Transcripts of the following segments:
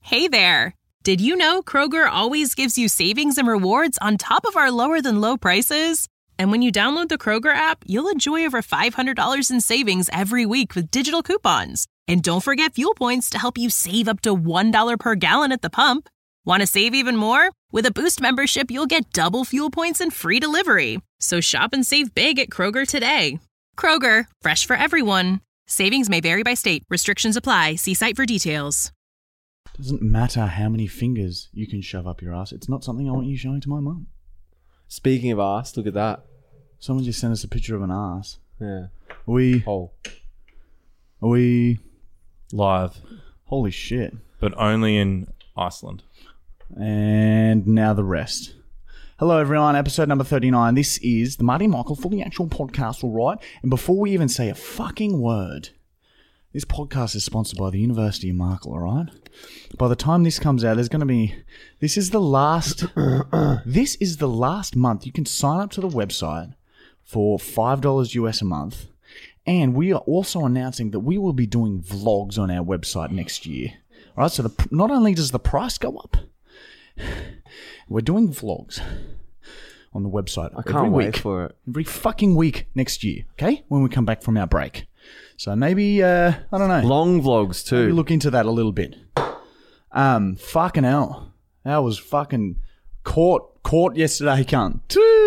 Hey there! Did you know Kroger always gives you savings and rewards on top of our lower-than-low prices? And when you download the Kroger app, you'll enjoy over $500 in savings every week with digital coupons. And don't forget fuel points to help you save up to $1 per gallon at the pump. Want to save even more? With a Boost membership, you'll get double fuel points and free delivery. So shop and save big at Kroger today. Kroger, fresh for everyone. Savings may vary by state. Restrictions apply. See site for details. Doesn't matter how many fingers you can shove up your ass. It's not something I want you showing to my mum. Speaking of ass, look at that. Someone just sent us a picture of an ass. Yeah. Are we Live, holy shit. but only in Iceland. And now the rest. Hello everyone, episode number 39. This is the Marty Michael Fully Actual Podcast, alright? And before we even say a fucking word, this podcast is sponsored by the University of Markle, alright? By the time this comes out, there's going to be... This is the last month. You can sign up to the website for $5 US a month. And we are also announcing that we will be doing vlogs on our website next year. Alright, so not only does the price go up, we're doing vlogs on the website. I can't wait for it. Every fucking week next year, okay? When we come back from our break. So maybe, I don't know. Long vlogs too. Maybe look into that a little bit. Fucking hell. I was fucking caught yesterday, cunt.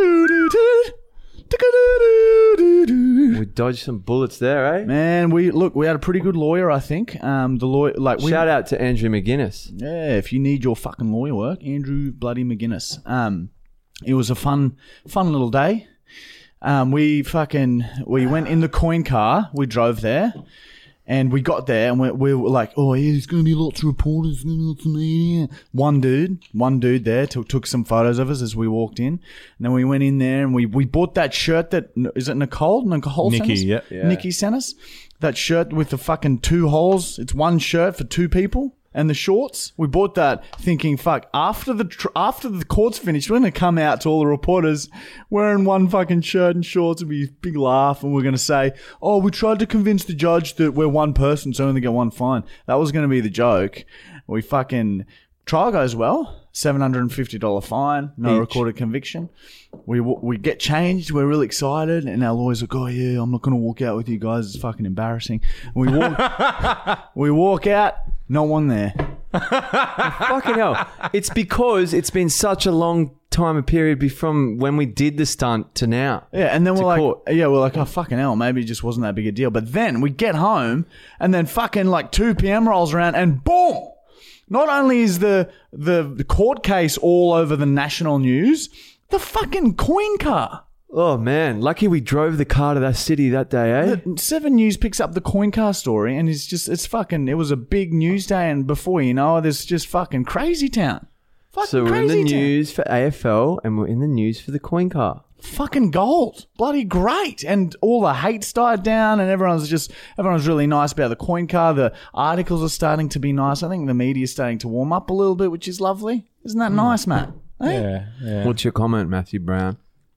We dodged some bullets there, eh? Man, we had a pretty good lawyer, I think. The lawyer, Shout out to Andrew McGuinness. Yeah, if you need your fucking lawyer work, Andrew bloody McGuinness. It was a fun little day. We went in the coin car. We drove there, and we got there, and we were like, oh yeah, there's gonna be lots of reporters, lots of media. One dude there took some photos of us as we walked in, and then we went in there and we bought that shirt that is it Nicole sent Nikki, us? yeah. Nikki sent us that shirt with the fucking 2 holes. It's one shirt for 2 people. And the shorts, we bought that thinking, fuck, after the court's finished, we're going to come out to all the reporters wearing one fucking shirt and shorts. It'll be a big laugh. And we're going to say, oh, we tried to convince the judge that we're one person, so only get one fine. That was going to be the joke. We fucking, trial goes well, $750 fine, no recorded conviction. We get changed. We're really excited. And our lawyer's like, oh yeah, I'm not going to walk out with you guys. It's fucking embarrassing. And we walk out. No one there. Fucking hell. It's because it's been such a long time period from when we did the stunt to now. Yeah, and then we're court. like, oh, fucking hell, maybe it just wasn't that big a deal. But then we get home, and then fucking like 2 p.m. rolls around, and boom! Not only is the court case all over the national news, the fucking coin car. Oh, man. Lucky we drove the car to that city that day, eh? The 7 News picks up the coin car story, and it was a big news day, and before you know it, there's just fucking crazy town. So we're in the news for AFL, and we're in the news for the coin car. Fucking gold. Bloody great. And all the hate's died down, and everyone's really nice about the coin car. The articles are starting to be nice. I think the media's starting to warm up a little bit, which is lovely. Isn't that nice, Matt? Eh? Yeah. What's your comment, Matthew Brown?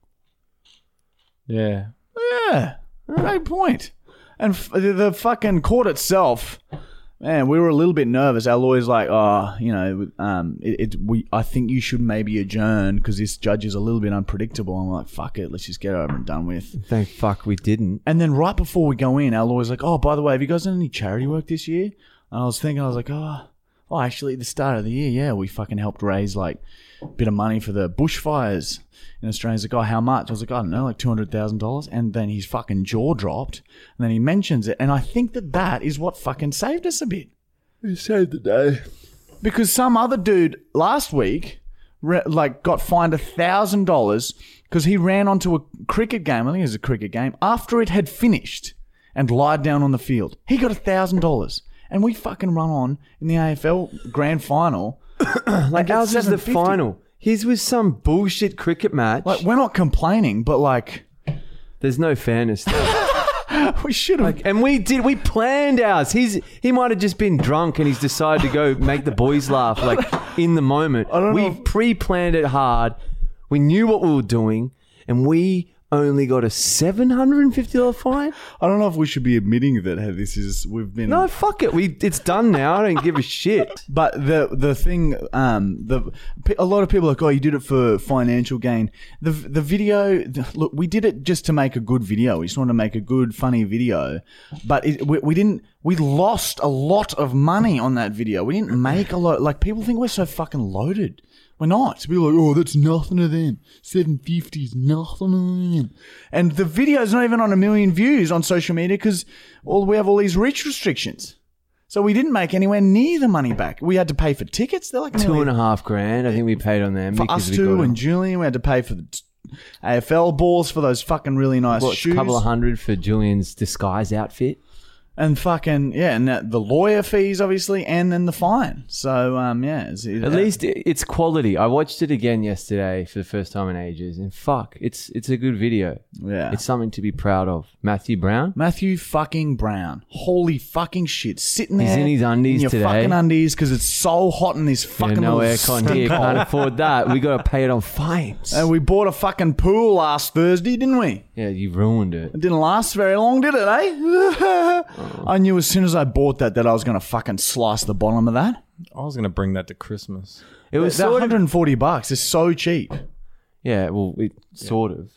Yeah. Yeah. Great point. And the fucking court itself, man, we were a little bit nervous. Our lawyer's like, oh, you know, I think you should maybe adjourn because this judge is a little bit unpredictable. I'm like, fuck it, let's just get it over and done with. Thank fuck we didn't. And then right before we go in, our lawyer's like, oh, by the way, have you guys done any charity work this year? And I was like, oh, actually, at the start of the year, yeah, we fucking helped raise like a bit of money for the bushfires in Australia. He's like, oh, how much? I was like, I don't know, like $200,000. And then his fucking jaw dropped. And then he mentions it. And I think that is what fucking saved us a bit. He saved the day. Because some other dude last week got fined $1,000 because he ran onto a cricket game. I think it was a cricket game after it had finished and lied down on the field. He got $1,000. And we fucking run on in the AFL grand final. Like ours is the final. His was some bullshit cricket match. Like, we're not complaining, but like, there's no fairness there. We should have. And we planned ours. He might have just been drunk and he's decided to go make the boys laugh like in the moment. We pre-planned it hard. We knew what we were doing and we only got a $750 fine? I don't know if we should be admitting that we've been. No, fuck it. It's done now. I don't give a shit. But the thing, a lot of people are like, oh, you did it for financial gain. The video, look, we did it just to make a good video. We just wanted to make a good, funny video. But we lost a lot of money on that video. We didn't make a lot. Like, people think we're so fucking loaded. We're not. People are like, oh, that's nothing to them. 750 is nothing to them. And the video's not even on 1 million views on social media because we have all these reach restrictions. So we didn't make anywhere near the money back. We had to pay for tickets. They're like $2.5 grand. I think we paid on them. For us two and Julian, we had to pay for the AFL balls for those fucking really nice shoes. A couple of $100 for Julian's disguise outfit. And fucking, yeah, and the lawyer fees, obviously, and then the fine. So, yeah. At least it's quality. I watched it again yesterday for the first time in ages, and fuck, it's a good video. Yeah. It's something to be proud of. Matthew fucking Brown. Holy fucking shit. Sitting there. He's in his undies in your today. fucking undies because it's so hot in this fucking no little aircon here. Can't afford that. We got to pay it on fines. And we bought a fucking pool last Thursday, didn't we? Yeah, you ruined it. It didn't last very long, did it, eh? I knew as soon as I bought that I was going to fucking slice the bottom of that. I was going to bring that to Christmas. It was They're sort of, $140. It's so cheap. yeah, well, sort of.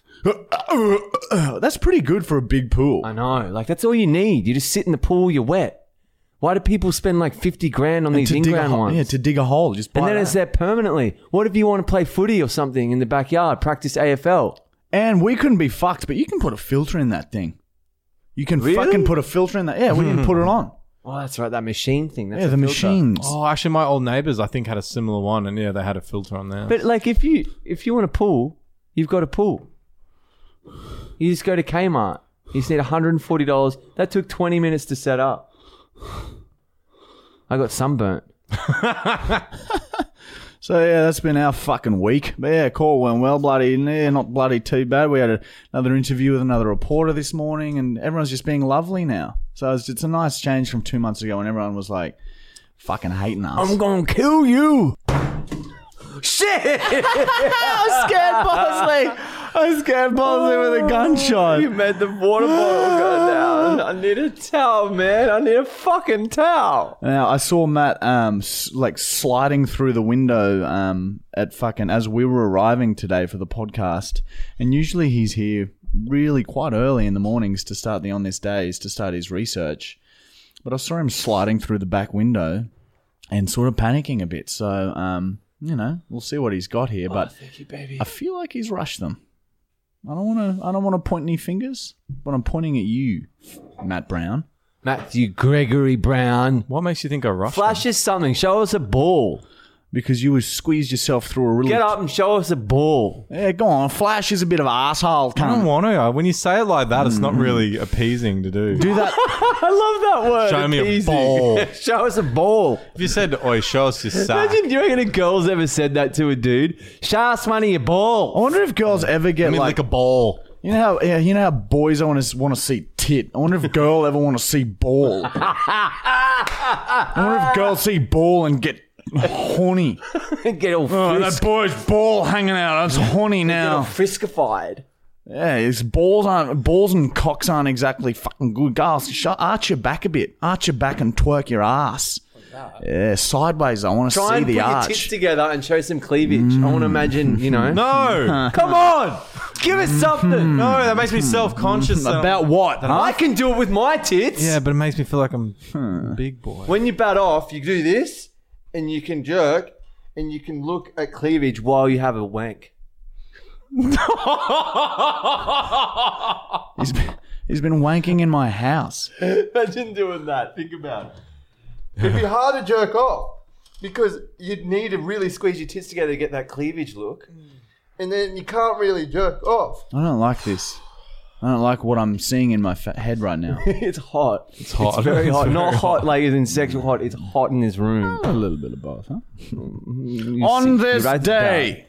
That's pretty good for a big pool. I know. Like, that's all you need. You just sit in the pool, you're wet. Why do people spend like 50 grand on these in-ground ones? Yeah, to dig a hole. Just buy and then that. it's there permanently. What if you want to play footy or something in the backyard, practice AFL? And we couldn't be fucked, but you can put a filter in that thing. You can Really? fucking put a filter in that. Yeah, we didn't put it on. Oh, that's right. That machine thing. That's Yeah, a the filter. machines. Oh, actually, my old neighbours, I think, had a similar one, and yeah, they had a filter on there. But like, if you want a pool, you've got a pool. You just go to Kmart. You just need $140. That took 20 minutes to set up. I got sunburnt. So, yeah, that's been our fucking week. But, yeah, call went well. Bloody, yeah, not bloody too bad. We had another interview with another reporter this morning, and everyone's just being lovely now. So, it's a nice change from 2 months ago when everyone was, like, fucking hating us. I'm going to kill you. Shit! I was scared Bosley with a gunshot. You made the water bottle go down. I need a towel, man. I need a fucking towel. Now, I saw Matt sliding through the window at fucking as we were arriving today for the podcast. And usually he's here really quite early in the mornings to start the On This Days, to start his research. But I saw him sliding through the back window and sort of panicking a bit. So, you know, we'll see what he's got here. But thank you, baby. I feel like he's rushed them. I don't want to point any fingers, but I'm pointing at you, Matt Brown. Matthew Gregory Brown. What makes you think I rushed Flash us something. Show us a ball. Because you squeezed yourself through a really... Get up and show us a ball. Yeah, go on. Flash is a bit of an asshole. I don't want to. When you say it like that, it's not really appeasing to do. Do that. I love that word. Show me a Easy. ball. Show us a ball. If you said, oi, show us your sack. Imagine, do you reckon a girl's ever said that to a dude? Show us one of your I balls. wonder if girls ever get Let me like... lick a ball. You know how boys want to see tit. I wonder if a girl ever want to see ball. I wonder if girls see ball and get horny. Get all Oh, that boy's ball hanging out. That's horny now. friskified. Yeah, his balls and cocks aren't exactly fucking good. Girls, arch your back a bit. Arch your back and twerk your ass. Yeah, sideways. I want to Try see and the put arch. your tits together and show some cleavage. I want to imagine, you know. No. Come on. Give us something. No, that makes me self-conscious. About what? I can do it with my tits. Yeah, but it makes me feel like I'm a big boy. When you bat off, you do this, and you can jerk, and you can look at cleavage while you have a wank. He's been wanking in my house. Imagine doing that. Think about it. It'd be hard to jerk off because you'd need to really squeeze your tits together to get that cleavage look. And then you can't really jerk off. I don't like this. I don't like what I'm seeing in my head right now. It's hot. It's hot. It's very hot. It's Not very hot like as in sexual hot. It's hot in this room. A little bit of both, huh? You On see- this you write it day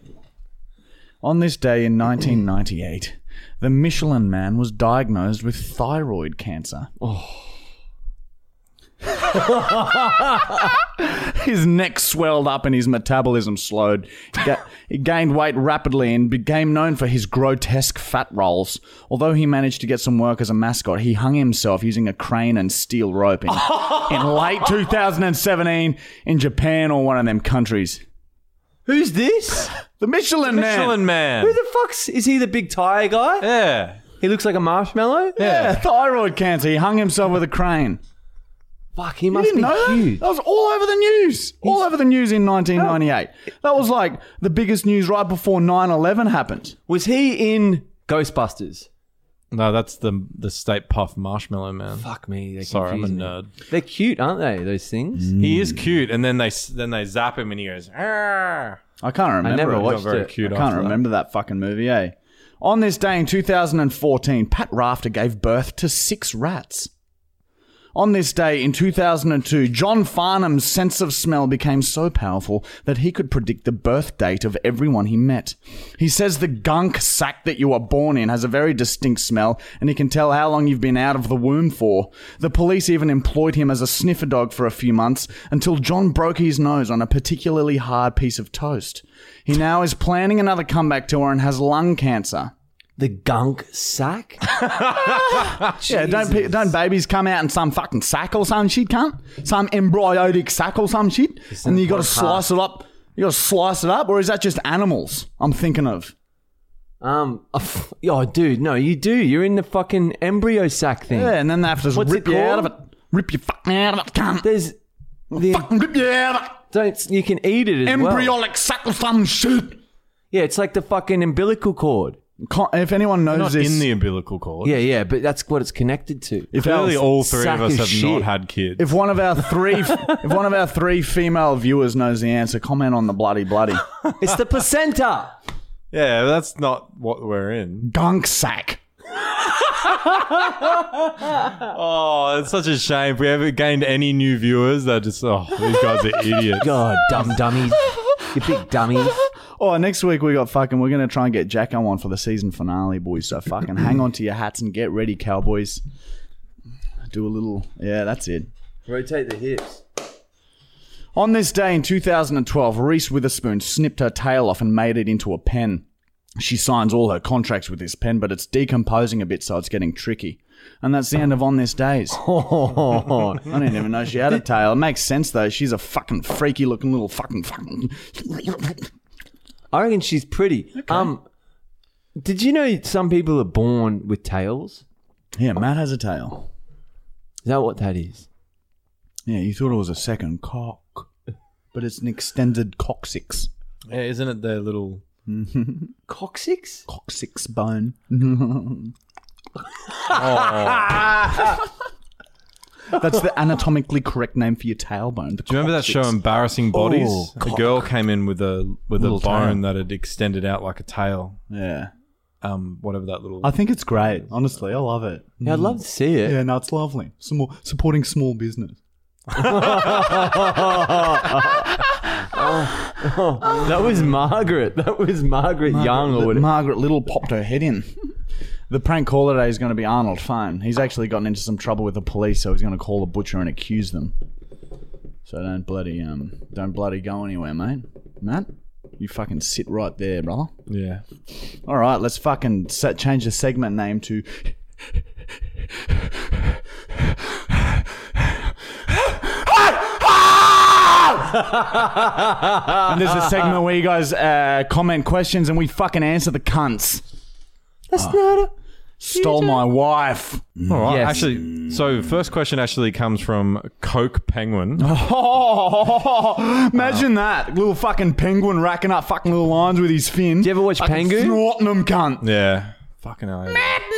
in 1998, the Michelin Man was diagnosed with thyroid cancer. His neck swelled up and his metabolism slowed. He gained weight rapidly and became known for his grotesque fat rolls. Although he managed to get some work as a mascot, he hung himself using a crane and steel rope in late 2017 in Japan or one of them countries. Who's this? The Michelin Man. Michelin Man. Who the fuck's... Is he the big tire guy? Yeah. He looks like a marshmallow? Yeah, thyroid cancer. He hung himself with a crane. Fuck, he You must didn't be know that? huge. That was all over the news. All over the news in 1998. That was like the biggest news right before 9/11 happened. Was he in Ghostbusters? No, that's the Stay Puft Marshmallow Man. Fuck me. They Sorry, I'm a confuse me. nerd. They're cute, aren't they, those things? He is cute, and then they zap him, and he goes, "Arr." I can't remember. I never it. watched Not very it. cute. I can't after that. remember that fucking movie, eh? On this day in 2014, Pat Rafter gave birth to 6 rats. On this day in 2002, John Farnham's sense of smell became so powerful that he could predict the birth date of everyone he met. He says the gunk sack that you were born in has a very distinct smell, and he can tell how long you've been out of the womb for. The police even employed him as a sniffer dog for a few months until John broke his nose on a particularly hard piece of toast. He now is planning another comeback tour and has lung cancer. The gunk sack? Yeah, don't babies come out in some fucking sack or some shit, cunt? Some embryotic sack or some shit? And you got to slice it up. You got to slice it up, or is that just animals I'm thinking of? Oh, dude, no, you do. You're in the fucking embryo sack thing. Yeah, and then they have to just What's rip it you out of called? it. Rip you fucking out of it, cunt. There's the Fucking rip you out of it. you can eat it as well. Embryonic sack or some shit. Yeah, it's like the fucking umbilical cord. If anyone knows Not this, in the umbilical cord. Yeah, but that's what it's connected to. if Clearly, our- all three sack of us of have shit. not had kids. if one of our three female viewers knows the answer, comment on the bloody. It's the placenta. Yeah, that's not what we're in. Gunk sack. Oh, it's such a shame. If we ever gained any new viewers, they're just, these guys are idiots. God, dumb dummies. You big dummies. Oh, next week we're going to try and get Jacko on for the season finale, boys. So fucking hang on to your hats and get ready, Cowboys. Do a little, yeah, that's it. Rotate the hips. On this day in 2012, Reese Witherspoon snipped her tail off and made it into a pen. She signs all her contracts with this pen, but it's decomposing a bit, so it's getting tricky. And that's the end of On This Days. I didn't even know she had a tail. It makes sense, though. She's a fucking freaky looking little fucking... I reckon she's pretty. Did you know some people are born with tails? Yeah, Matt has a tail. Is that what that is? Yeah, you thought it was a second cock. But it's an extended coccyx. Yeah, isn't it their little... Coccyx? Coccyx bone. That's the anatomically correct name for your tailbone. Do you remember that show Embarrassing Bodies? Oh, a girl came in with a Little bone tail. that had extended out like a tail. Yeah. Whatever that little... I think it's great. Honestly, I love it. Yeah, I'd love to see it. Yeah, no, it's lovely. Supporting small business. That was Margaret. That was Margaret Young or whatever. Margaret Little popped her head in. The prank caller today is going to be Arnold Fine. He's actually gotten into some trouble with the police, so he's going to call the butcher and accuse them. So don't bloody go anywhere, mate. Matt, you fucking sit right there, brother. Yeah. All right, let's fucking change the segment name to... And there's a segment where you guys comment questions and we fucking answer the cunts. That's not a... Stole my wife. All right. Yes. Actually, so first question actually comes from Coke Penguin. Oh, imagine that. Little fucking penguin racking up fucking little lines with his fin. Do you ever watch Penguin? Snorting them, cunt. Yeah. Fucking hell.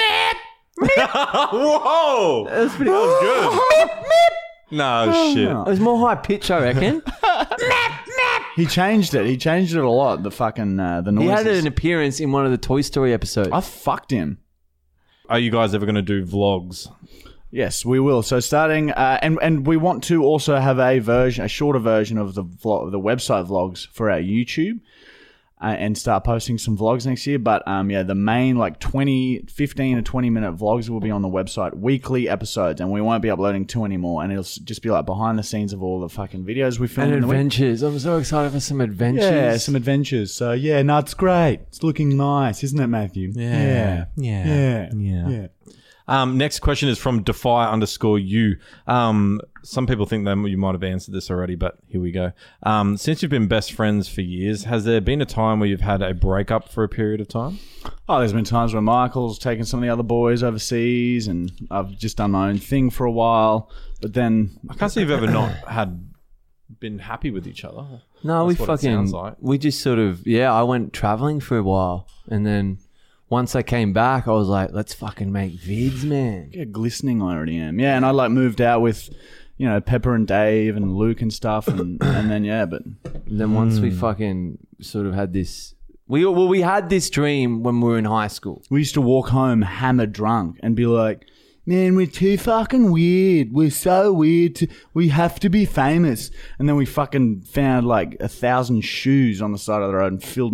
Whoa! That's pretty Good. No shit. It was more high pitch, I reckon. He changed it. He changed it a lot. The fucking the noises. He had an appearance in one of the Toy Story episodes. I fucked him. Are you guys ever going to do vlogs? Yes, we will. So starting, and we want to also have a shorter version of the website vlogs for our YouTube. and start posting some vlogs next year. But the main 15 to 20 minute vlogs will be on the website, weekly episodes, and we won't be uploading 2 anymore. And it'll just be like behind the scenes of all the fucking videos we filmed. And in the week. adventures. I'm so excited for some adventures. Yeah, some adventures. So it's great. It's looking nice, isn't it, Matthew? Yeah. Next question is from Defy_you. Some people think that you might have answered this already, but here we go. Since you've been best friends for years, has there been a time where you've had a breakup for a period of time? Oh, there's been times where Michael's taken some of the other boys overseas and I've just done my own thing for a while. But then... I can't say you've ever not been happy with each other. No, That's what it sounds like. we just sort of, I went traveling for a while. And then once I came back, I was like, let's fucking make vids, man. Yeah, glistening I already am. Yeah, and I moved out with... Pepper and Dave and Luke and stuff, and then but then once we fucking sort of had this, we had this dream when we were in high school. We used to walk home hammered drunk and be like, man, we're too fucking weird. We're so weird. We have to be famous. And then we fucking found 1,000 shoes on the side of the road and filled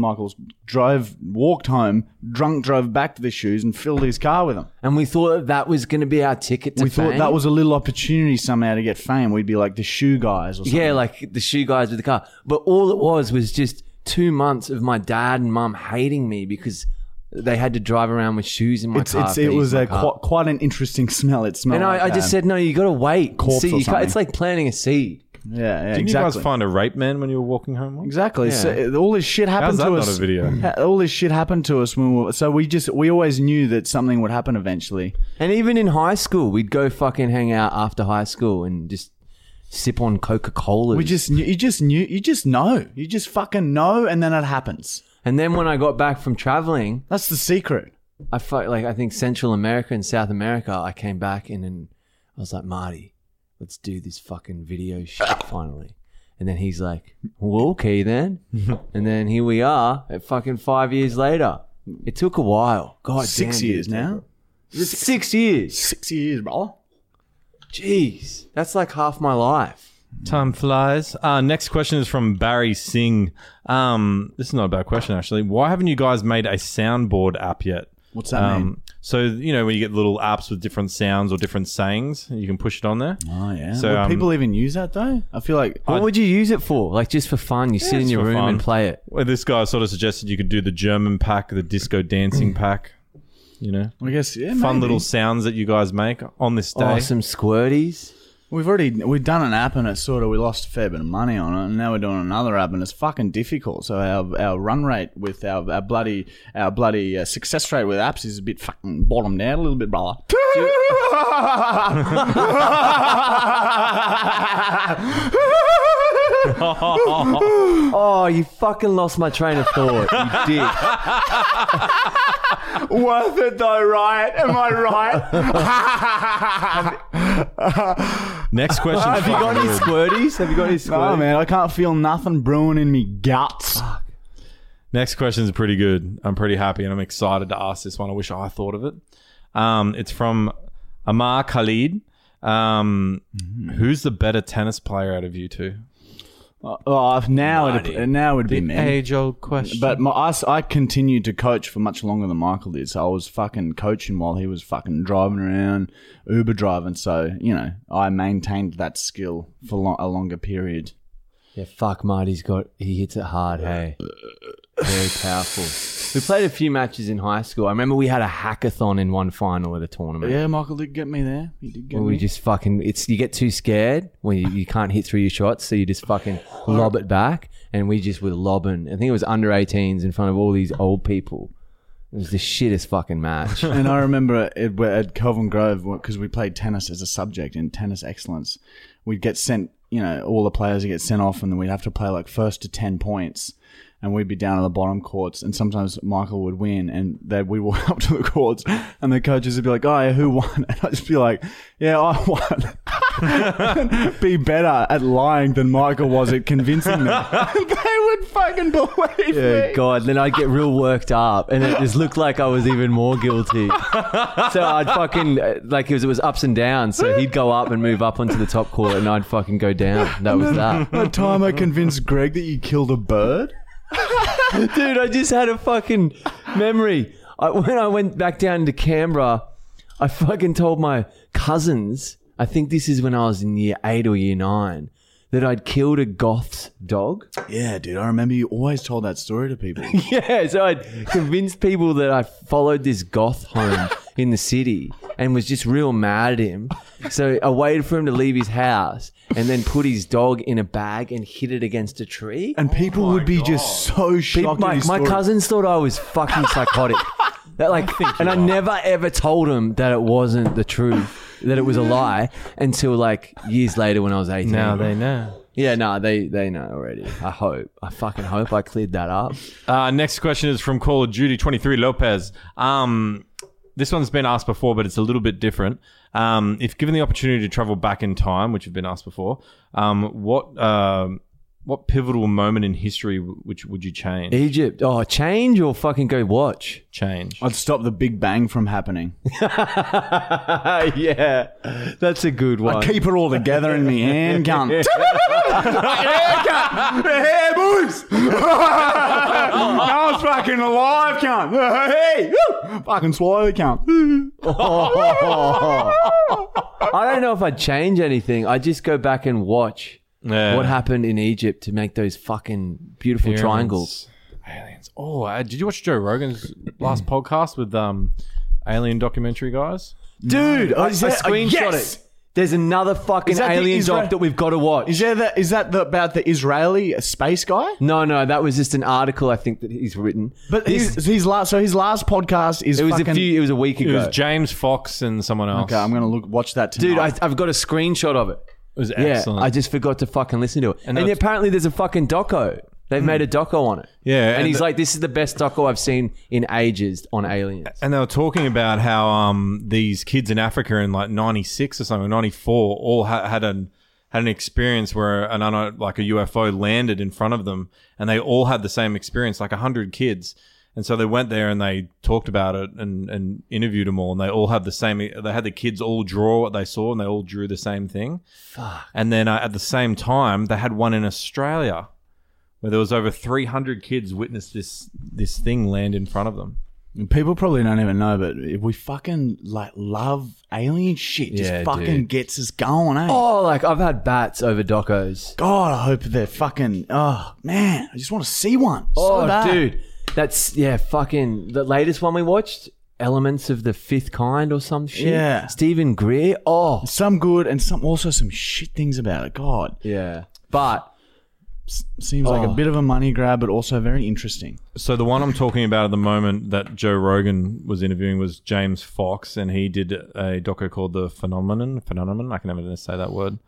walked home, drunk, drove back to the shoes and filled his car with them. And we thought that was going to be our ticket to fame. We thought that was a little opportunity somehow to get fame. We'd be like the shoe guys or something. Yeah, like the shoe guys with the car. But all it was just 2 months of my dad and mum hating me because they had to drive around with shoes in my car. It was quite an interesting smell. It smelled. And I just said, no, you got to wait. Corpse or something. It's like planting a seed. Yeah, Didn't you guys find a rape man when you were walking home once? Exactly. Yeah. So all this shit happened to us. How's that not a video? All this shit happened to us so we always knew that something would happen eventually. And even in high school, we'd go fucking hang out after high school and just sip on Coca-Cola. You just know. You just fucking know, and then it happens. And then when I got back from traveling, that's the secret. I think Central America and South America, I came back and I was like, Marty, let's do this fucking video shit finally. And then he's like, well, okay then. And then here we are at fucking 5 years later. It took a while. God, 6 years now. 6 years. 6 years, bro. Jeez, that's like half my life. Time flies. Next question is from Barry Singh. This is not a bad question, actually. Why haven't you guys made a soundboard app yet? What's that mean? So, when you get little apps with different sounds or different sayings, you can push it on there. Oh, yeah. So, Would people even use that, though? I feel like... What would you use it for? Like, just for fun? You sit in your room and play it? Well, this guy sort of suggested you could do the German pack, the disco dancing pack. I guess, yeah, fun maybe. little sounds that you guys make on this day. Oh, some squirties. We've done an app and we lost a fair bit of money on it, and now we're doing another app and it's fucking difficult. So our run rate with our bloody success rate with apps is a bit fucking bottomed out a little bit, brother. Oh, you fucking lost my train of thought, you dick. Worth it though, right? Am I right? Next question. Have you got any squirties? No, man, I can't feel nothing brewing in me guts. Next question is pretty good. I'm pretty happy and I'm excited to ask this one. I wish I thought of it. It's from Amar Khalid. Who's the better tennis player out of you two? Now it'd be me. Age-old question. But I continued to coach for much longer than Michael did. So I was fucking coaching while he was fucking driving around, Uber driving. So, I maintained that skill for a longer period. Yeah, fuck, Marty's he hits it hard, hey. Very powerful. We played a few matches in high school. I remember we had a hackathon in one final at a tournament. Yeah, Michael did get me there. He did get me. We just fucking, you get too scared when you can't hit through your shots, so you just fucking lob it back. And we just were lobbing. I think it was under 18s in front of all these old people. It was the shittest fucking match. And I remember at Kelvin Grove, because we played tennis as a subject in tennis excellence, we'd get sent, all the players would get sent off and then we'd have to play like first to 10 points. And we'd be down at the bottom courts, and sometimes Michael would win, and we'd walk up to the courts, and the coaches would be like, "Oh, yeah, who won?" And I'd just be like, "Yeah, I won." Be better at lying than Michael was at convincing them. They would fucking believe me. God, then I'd get real worked up, and it just looked like I was even more guilty. So I'd fucking, it was ups and downs, so he'd go up and move up onto the top court, and I'd fucking go down. That was that. That time I convinced Greg that you killed a bird. Dude, I just had a fucking memory. When I went back down to Canberra, I fucking told my cousins, I think this is when I was in year 8 or year 9, that I'd killed a goth's dog. Yeah, dude. I remember you always told that story to people. Yeah, so I'd convinced people that I followed this goth home in the city and was just real mad at him. So I waited for him to leave his house and then put his dog in a bag and hit it against a tree. And people would be just so shocked. My cousins thought I was fucking psychotic. I never ever told them that it wasn't the truth, that it was a lie, until like years later when I was 18. Now they know. Yeah, no, they know already. I fucking hope I cleared that up. Next question is from Call of Duty 23 Lopez. This one's been asked before, but it's a little bit different. If given the opportunity to travel back in time, which have been asked before, what pivotal moment in history which would you change? Egypt. Oh, change or fucking go watch? Change. I'd stop the Big Bang from happening. Yeah, that's a good one. I'd keep it all together in me hand, cunt. Hey, boys! I was fucking alive, cunt. Hey! Fucking swallow, cunt. I don't know if I'd change anything. I'd just go back and watch what happened in Egypt to make those fucking beautiful triangles. Aliens. Oh, did you watch Joe Rogan's last podcast with alien documentary guys? Dude, I screenshot it. There's another fucking alien doc that we've got to watch. Is that about the Israeli space guy? No, that was just an article I think that he's written. But his last podcast is it was a week ago. It was James Fox and someone else. Okay, I'm gonna watch that tonight. Dude, I've got a screenshot of it. It was excellent. Yeah, I just forgot to fucking listen to it. And apparently there's a fucking doco. They've made a doco on it. Yeah. And he's like, this is the best doco I've seen in ages on aliens. And they were talking about how these kids in Africa in like 96 or something, 94, all had an experience where a UFO landed in front of them, and they all had the same experience, like 100 kids. And so they went there and they talked about it and interviewed them all, and they all had the same. They had the kids all draw what they saw, and they all drew the same thing. Fuck. And then at the same time, they had one in Australia where there was over 300 kids witnessed this thing land in front of them. People probably don't even know, but if we fucking love alien shit, just fucking gets us going, eh? Oh, like I've had bats over docos. God, I hope they're fucking. Oh man, I just want to see one. So bad. Dude. That's, fucking the latest one we watched, Elements of the Fifth Kind or some shit. Yeah. Stephen Greer. Oh. Some good and some shit things about it. God. Yeah. But seems like a bit of a money grab, but also very interesting. So the one I'm talking about at the moment that Joe Rogan was interviewing was James Fox, and he did a doco called The Phenomenon. I can never say that word.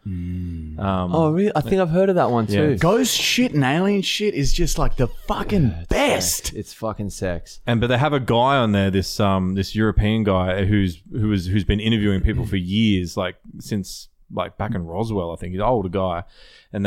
Really? I think I've heard of that one too. Yeah. Ghost shit and alien shit is just like the fucking best. It's fucking sex. But they have a guy on there, this European guy who's been interviewing people for years, like since like back in Roswell, I think. He's an older guy, and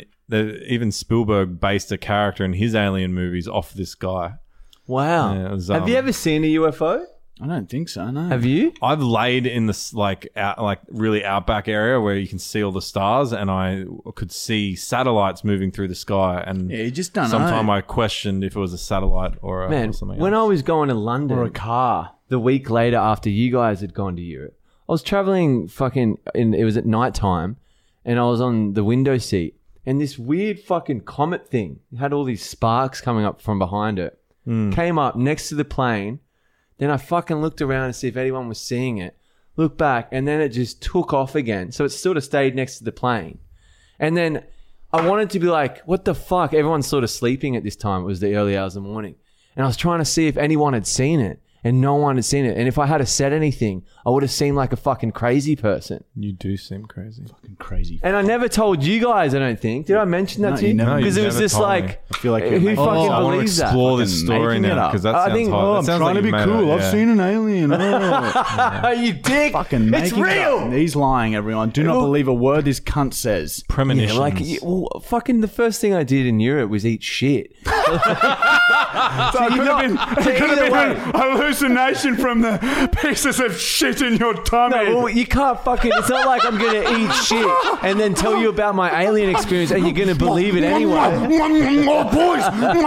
even Spielberg based a character in his Alien movies off this guy. Wow. Yeah, it was, have you ever seen a UFO? I don't think so, no. Have you? I've laid in this really outback area where you can see all the stars, and I could see satellites moving through the sky. And you just don't know. Sometime I questioned if it was a satellite or something when else. I was going to London Or a car. the week later after you guys had gone to Europe, I was traveling it was at night time, and I was on the window seat. And this weird fucking comet thing had all these sparks coming up from behind it. Came up next to the plane. Then I fucking looked around to see if anyone was seeing it. Looked back, and then it just took off again. So it sort of stayed next to the plane. And then I wanted to be like, what the fuck? Everyone's sort of sleeping at this time. It was the early hours of the morning. And I was trying to see if anyone had seen it. And no one had seen it. And if I had said anything, I would have seemed like a fucking crazy person. You do seem crazy. Fucking crazy. And I never told you guys, I don't think. Did I mention that to you? No, Because it was never just told like, me. I feel like who fucking I want to believes that? explore this Fucking story making it now up. because that I sounds think- hard. Oh, That I'm sounds trying like to you be made cool. it, I've yeah. seen an alien. Oh. You dick. Fucking It's making it real. up. He's lying, everyone. Do not believe a word this cunt says. Premonitions. Fucking the first thing I did in Europe was eat shit. So it could have been an hallucination from the pieces of shit in your tummy. No, well, you can't fucking. It's not like I'm gonna eat shit and then tell you about my alien experience and you're gonna believe it anyway. Oh, boys!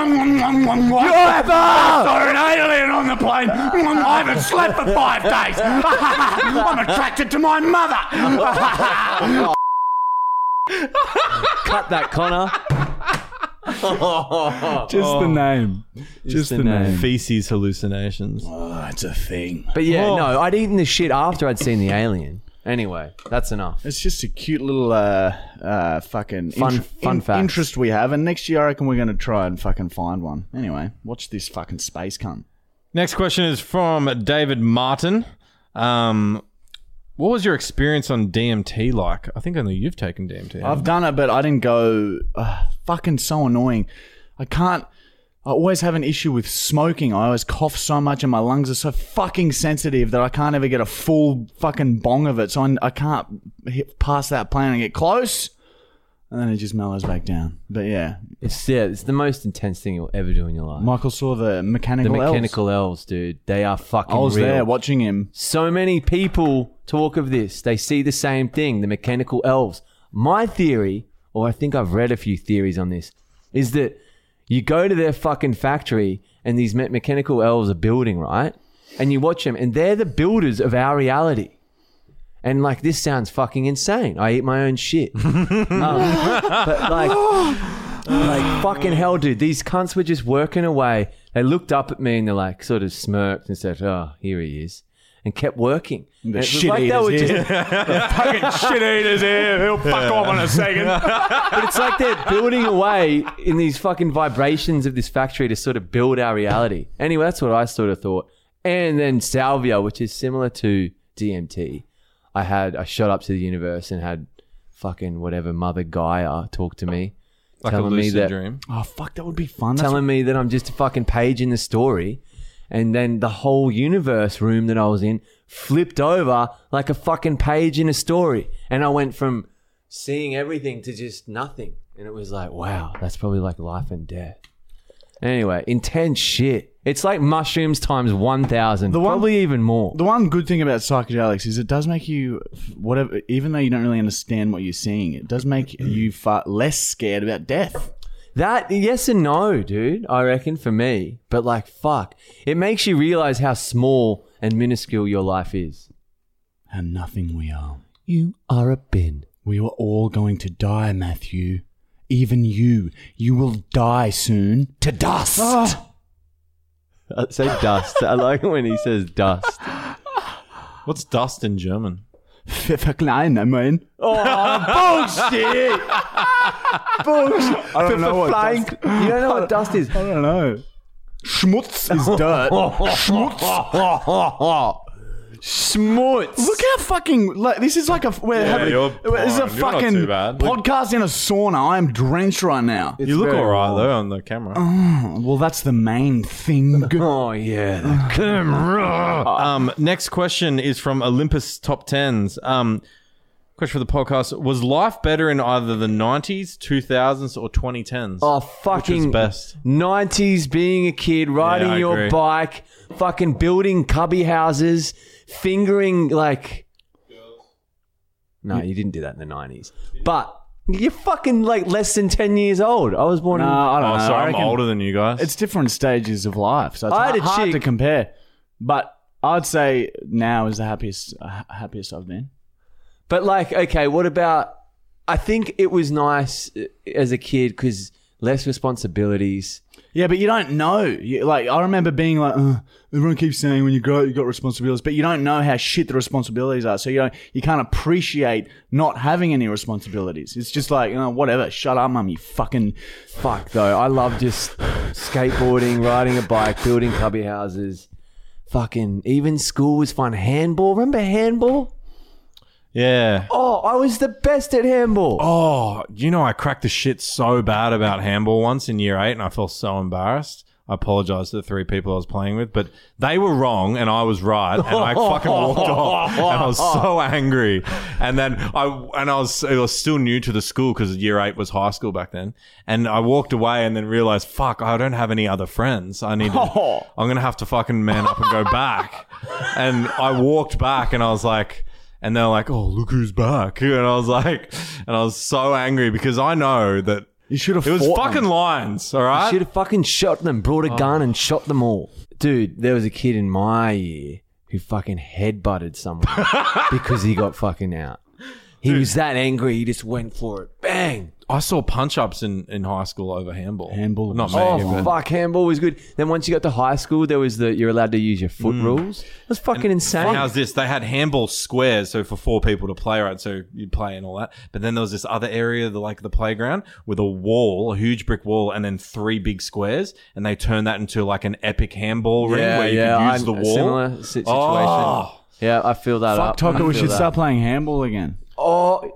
I saw an alien on the plane. I haven't slept for 5 days. I'm attracted to my mother. Cut that, Connor. Just the name. Just the name. Feces hallucinations. Oh, it's a thing. But yeah, no, I'd eaten the shit after I'd seen the alien. Anyway, that's enough. It's just a cute little fucking Fun fact. interest we have, and next year I reckon we're going to try and fucking find one. Anyway, watch this fucking space cunt. Next question is from David Martin. What was your experience on DMT like? I think only you've taken DMT. I've done it, but I didn't go. Fucking so annoying. I always have an issue with smoking. I always cough so much and my lungs are so fucking sensitive that I can't ever get a full fucking bong of it. So I can't hit past that plane and get close. And then it just mellows back down. But yeah. It's the most intense thing you'll ever do in your life. Michael saw the mechanical elves, dude. They are fucking I was real. there watching him. So many people talk of this. They see the same thing, the mechanical elves. My theory, or I think I've read a few theories on this, is that you go to their fucking factory and these mechanical elves are building, right? And you watch them and they're the builders of our reality. And like, this sounds fucking insane. I eat my own shit. But like fucking hell, dude. These cunts were just working away. They looked up at me and they like sort of smirked and said, "Oh, here he is," and kept working. The shit eaters here. The fucking shit eaters here. He'll fuck off in a second. But it's like they're building away in these fucking vibrations of this factory to sort of build our reality. Anyway, that's what I sort of thought. And then salvia, which is similar to DMT. I shot up to the universe and had fucking whatever Mother Gaia talk to me. Like a lucid dream. Oh, fuck, that would be fun. Telling me that I'm just a fucking page in the story. And then the whole universe room that I was in flipped over like a fucking page in a story. And I went from seeing everything to just nothing. And it was like, wow, that's probably like life and death. Anyway, intense shit. It's like mushrooms times 1,000. Probably even more. The one good thing about psychedelics is it does make you, whatever, even though you don't really understand what you're seeing, it does make you far less scared about death. That, yes and no, dude, I reckon, for me. But like, fuck. It makes you realize how small and minuscule your life is. How nothing we are. You are a bin. We were all going to die, Matthew. Even you. You will die soon. To dust. Oh. Say dust. I like it when he says dust. What's dust in German? Verklein, I mean. Oh, bullshit! Bullshit. I don't know what flying. dust. You don't know what dust is? I don't know. Schmutz is dirt. Schmutz. Schmutz. Look how fucking like this is like a this is a fucking podcast in a sauna. I am drenched right now. You look all right though on the camera. Well, that's the main thing. Oh yeah, the camera. Next question is from Olympus Top Tens. Question for the podcast: was life better in either the 90s, 2000s, or 2010s? Oh, fucking which was best? 90s, being a kid, riding your bike, fucking building cubby houses, fingering like. No, you didn't do that in the 90s. But you're fucking like less than 10 years old. I was born in. I don't know. Sorry, I'm older than you guys. It's different stages of life, so it's I had a hard chick- to compare. But I'd say now is the happiest I've been. But like, okay, what about? I think it was nice as a kid because less responsibilities. Yeah, but you don't know. Like, I remember being like, everyone keeps saying when you grow up, you got responsibilities, but you don't know how shit the responsibilities are. So you can't appreciate not having any responsibilities. It's just like, whatever. Shut up, mum, you fucking. Fuck though. I love just skateboarding, riding a bike, building cubby houses. Fucking even school was fun. Handball. Remember handball? Yeah. Oh, I was the best at handball. Oh, I cracked the shit so bad about handball once in year 8 and I felt so embarrassed. I apologize to the 3 people I was playing with, but they were wrong and I was right, and I fucking walked off, and I was so angry. And then it was still new to the school because year 8 was high school back then, and I walked away and then realized, fuck, I don't have any other friends. I'm gonna have to fucking man up and go back. And I walked back and I was like, and they're like, oh, look who's back, and I was so angry because I know that. You should have. It was fought fucking them. lions, all right? Should have fucking shot them, brought a gun and shot them all. Dude, there was a kid in my year who fucking headbutted someone because he got fucking out. He was that angry, he just went for it. Bang! I saw punch-ups in high school over handball. Handball Not was- me. Oh, but- fuck, handball was good. Then once you got to high school, there was you're allowed to use your foot rules. It was fucking insane. How's this? They had handball squares, so for 4 people to play, right? So you'd play and all that. But then there was this other area, the playground, with a wall, a huge brick wall, and then 3 big squares, and they turned that into like an epic handball ring where you could use the wall. Similar situation. Oh. Yeah, I feel that Fuck, up. Taco, I we feel should that. start playing handball again. Oh,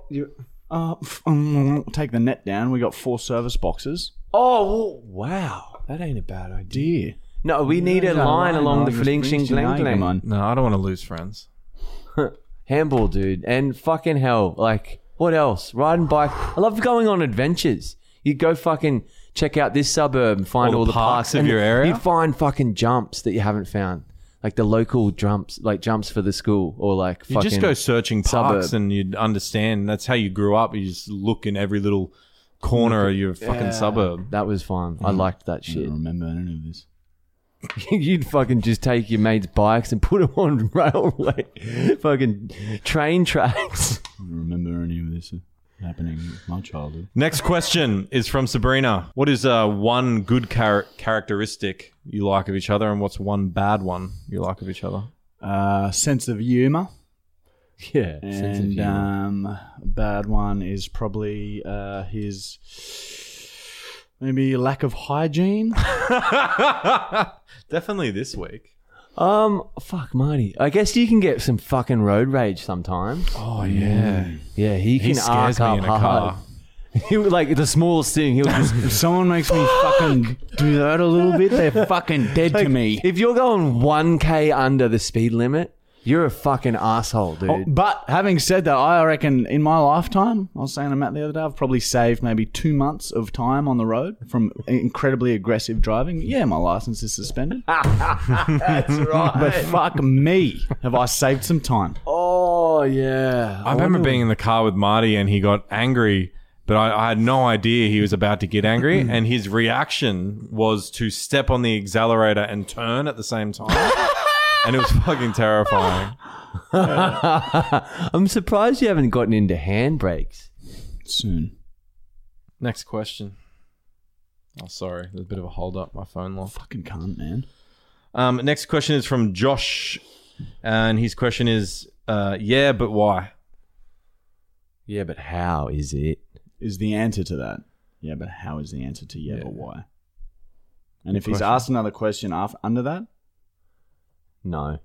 Take the net down. We got 4 service boxes. oh, wow. That ain't a bad idea. Dear. No, we need a line along the fling shing glang glang. No, I don't want to lose friends. Handball, dude. And fucking hell, like, what else? Riding bike. I love going on adventures. You go fucking check out this suburb and find All all the the parks of and your area? You find fucking jumps that you haven't found. Like the local jumps, like jumps for the school or like You fucking just go searching parks suburb. and you'd understand. That's how you grew up. You just look in every little corner of your fucking suburb. That was fun. I liked that I shit. don't remember any of this. You'd fucking just take your mates' bikes and put them on railway, fucking train tracks. I don't remember any of this happening in my childhood. Next question is from Sabrina. What is one good characteristic you like of each other, and what's one bad one you like of each other? Sense of humour. Yeah, sense of And humor. bad one is probably his maybe lack of hygiene. Definitely this week. Fuck, Marty. I guess you can get some fucking road rage sometimes. Oh yeah, Yeah, he can he scares arc me up in a hard. car. He would, like the smallest thing. He'll just If someone makes me fucking do that a little bit, they're fucking dead to me. If you're going 1K under the speed limit, you're a fucking asshole, dude. Oh, but having said that, I reckon in my lifetime, I was saying to Matt the other day, I've probably saved maybe 2 months of time on the road from incredibly aggressive driving. Yeah, my license is suspended. That's right. But fuck me, have I saved some time? Oh yeah. I remember being in the car with Marty and he got angry, but I had no idea he was about to get angry, and his reaction was to step on the accelerator and turn at the same time. And it was fucking terrifying. I'm surprised you haven't gotten into handbrakes. Soon. Next question. Oh, sorry. There's a bit of a hold up. My phone lost. Fucking cunt, man. Next question is from Josh. And his question is, yeah, but why? Yeah, but how is it? Is the answer to that. Yeah, but how is the answer to yeah, but why? And if he's question. asked another question under that, No.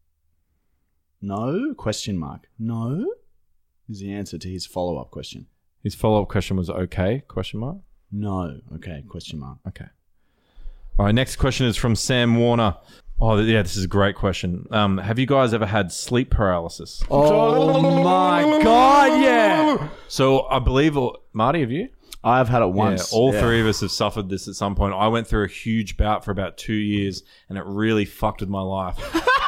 no, question mark. No is the answer to his follow-up question. His follow-up question was okay, question mark? No. Okay, question mark. Okay. All right, next question is from Sam Warner. Oh, yeah, this is a great question. Have you guys ever had sleep paralysis? Oh my god, yeah. So I believe, Marty, have you? I've had it once. Yeah, all 3 of us have suffered this at some point. I went through a huge bout for about 2 years, and it really fucked with my life.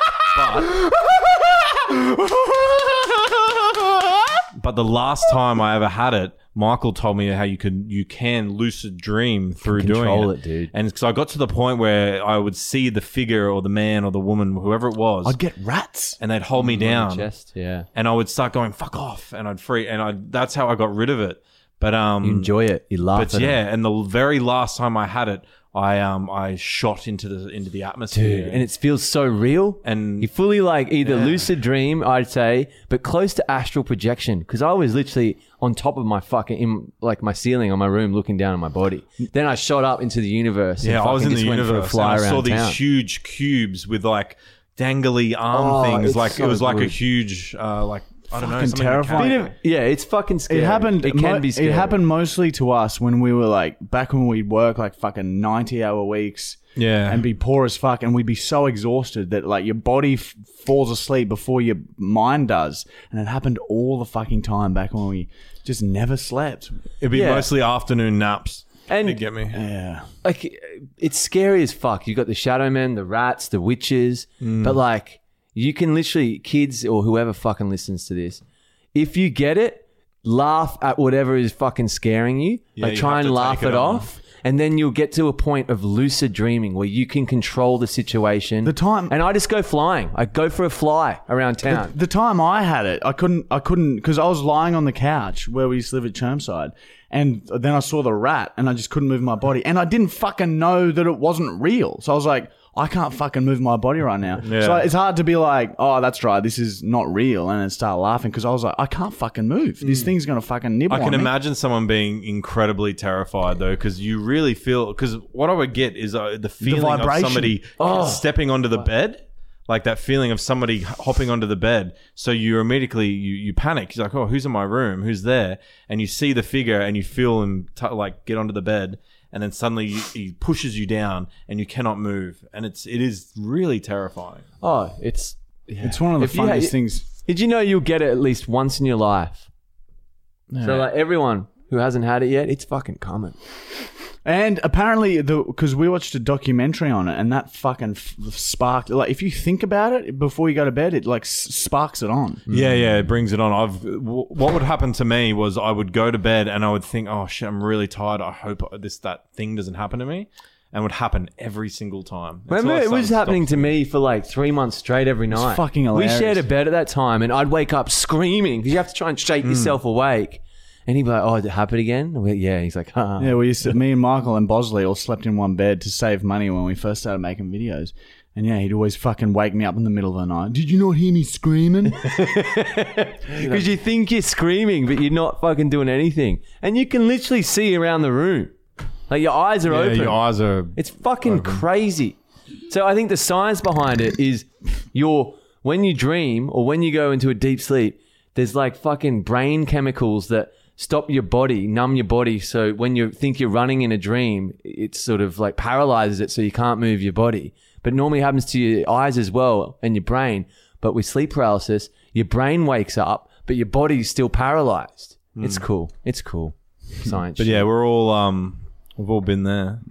But the last time I ever had it, Michael told me how you can lucid dream through Control doing it, dude. And because I got to the point where I would see the figure or the man or the woman, whoever it was, I'd get rats. and they'd hold me down, Chest, yeah. and I would start going fuck off, and I'd free, and that's how I got rid of it. But You enjoy it. You laugh but at yeah, it. and the very last time I had it, I shot into the atmosphere, Dude, and it feels so real. And- you fully like either lucid dream, I'd say, but close to astral projection. Because I was literally on top of my fucking, like my ceiling on my room, looking down on my body. Then I shot up into the universe. and yeah, I was fucking in the just went for a universe. fly And I saw around these town. huge cubes with like dangly arm Oh, things. it's Like so it was like a good. huge like I don't know, fucking something terrifying. mechanical. Yeah, it's fucking scary. It happened. It can be scary. It happened mostly to us when we were like back when we'd work like fucking 90-hour weeks. Yeah. And be poor as fuck, and we'd be so exhausted that like your body falls asleep before your mind does, and it happened all the fucking time back when we just never slept. It'd be Yeah. mostly afternoon naps. And- You get me? Yeah, Like, it's scary as fuck. You got the shadow men, the rats, the witches, but like, you can literally, kids or whoever fucking listens to this, if you get it, laugh at whatever is fucking scaring you. Yeah, like, you try have and to laugh take it it on. off. And then you'll get to a point of lucid dreaming where you can control the situation. The time- And I just go flying. I go for a fly around town. the time I had it, I couldn't because I was lying on the couch where we used to live at Chermside, and then I saw the rat, and I just couldn't move my body, and I didn't fucking know that it wasn't real. So I was like, I can't fucking move my body right now. Yeah. So it's hard to be like, oh, that's right, this is not real, and then start laughing because I was like, I can't fucking move. This thing's gonna fucking nibble. I can on me. imagine someone being incredibly terrified though, because you really feel. Because what I would get is the feeling of vibration. somebody stepping onto the bed, like that feeling of somebody hopping onto the bed. So you immediately you panic. You're like, oh, who's in my room? Who's there? And you see the figure, and you feel him like get onto the bed, and then suddenly he pushes you down, and you cannot move, and it is really terrifying. Oh, it's... yeah. It's one of the If you funniest had- things. Did you know you'll get it at least once in your life? So like everyone who hasn't had it yet, it's fucking coming. And apparently, because we watched a documentary on it, and that fucking sparked. Like, if you think about it before you go to bed, it like sparks it on. Yeah, it brings it on. What would happen to me was I would go to bed and I would think, oh shit, I'm really tired. I hope that thing doesn't happen to me, and it would happen every single time. Remember, it was happening to me for like 3 months straight every night. fucking hilarious. We shared a bed at that time, and I'd wake up screaming because you have to try and shake yourself awake. And he'd be like, "Oh, did it happen again?" And we're like, yeah. And he's like, "Huh." Yeah, we used to. Me and Michael and Bosley all slept in one bed to save money when we first started making videos. And yeah, he'd always fucking wake me up in the middle of the night. Did you not hear me screaming? Because you think you're screaming, but you're not fucking doing anything, and you can literally see around the room. Like your eyes are open. Your eyes are. It's fucking crazy. So I think the science behind it is when you dream or when you go into a deep sleep, there's like fucking brain chemicals that stop your body, numb your body. So when you think you're running in a dream, it sort of like paralyzes it so you can't move your body. But normally happens to your eyes as well and your brain. But with sleep paralysis, your brain wakes up, but your body's still paralyzed. It's cool. It's cool. Science. But yeah, we're all we've all been there.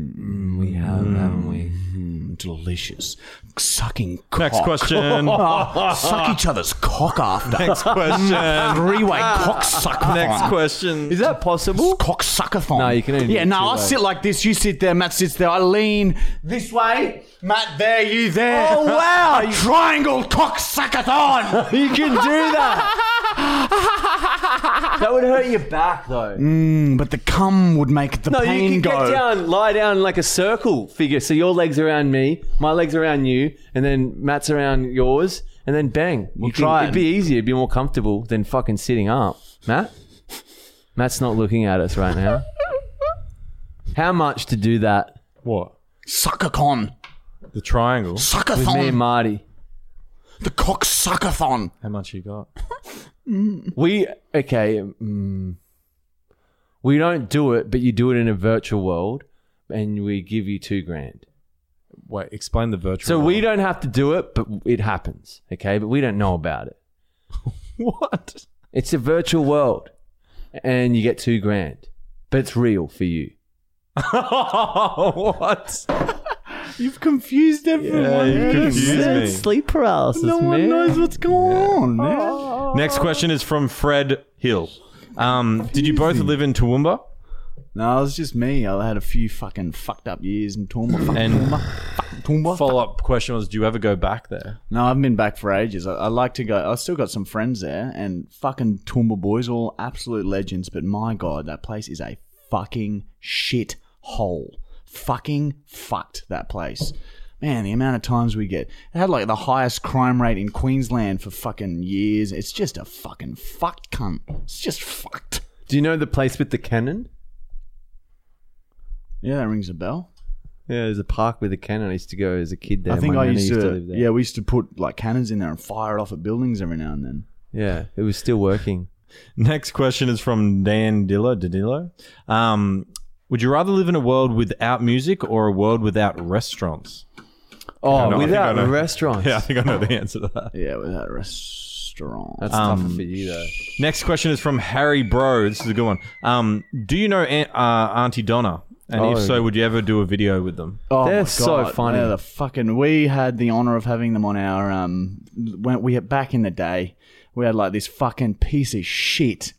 we have, haven't we? Delicious. Sucking cock. Next question. Suck each other's cock after. Next question. Three-way cock suckathon. Next question. Is that possible? Cock suckathon. No, you can only do Yeah, it no, two I'll ways. sit like this. You sit there. Matt sits there. I lean this way. Matt there. You there. Oh, wow. A triangle cock suckathon. You can do that. That would hurt your back though. But the cum would make the No, pain you can go. get down, lie down like a circle figure. So your legs around me, my legs around you, and then Matt's around yours, and then bang. We'll try it. It'd be easier, it'd be more comfortable than fucking sitting up. Matt's not looking at us right now. How much to do that What? Suckacon. The triangle. with me Suckathon. and Marty? The cock suckathon. How much you got? We don't do it, but you do it in a virtual world, and we give you $2,000. Wait, explain the virtual. So we world. don't have to do it, but it happens, okay? But we don't know about it. What? It's a virtual world, and you get $2,000, but it's real for you. What? You've confused everyone. you've confused me. Sleep paralysis, No one knows what's going on, man. Next question is from Fred Hill. Did you both live in Toowoomba? No, it was just me. I had a few fucking fucked up years in Toowoomba. And Toowoomba. follow-up question was, do you ever go back there? No, I've been back for ages. I like to go. I've still got some friends there, and fucking Toowoomba boys, all absolute legends. But my God, that place is a fucking shit hole. Fucking fucked, that place. Man, the amount of times we get. It had like the highest crime rate in Queensland for fucking years. It's just a fucking fucked cunt. It's just fucked. Do you know the place with the cannon? Yeah, that rings a bell. Yeah, there's a park with a cannon. I used to go as a kid there. I think My I nana used to. live there. Yeah, we used to put like cannons in there and fire it off at buildings every now and then. Yeah, it was still working. Next question is from Dan Danilo. Would you rather live in a world without music or a world without restaurants? Oh, I think I without know. restaurants. Yeah, I think I know the answer to that. Yeah, without a restaurant. That's tougher for you, though. Next question is from Harry Bro. This is a good one. Do you know Auntie Donna? And if so, would you ever do a video with them? Oh They're my so God. funny. They're the fucking. We had the honor of having them on our when we back in the day. We had like this fucking piece of shit,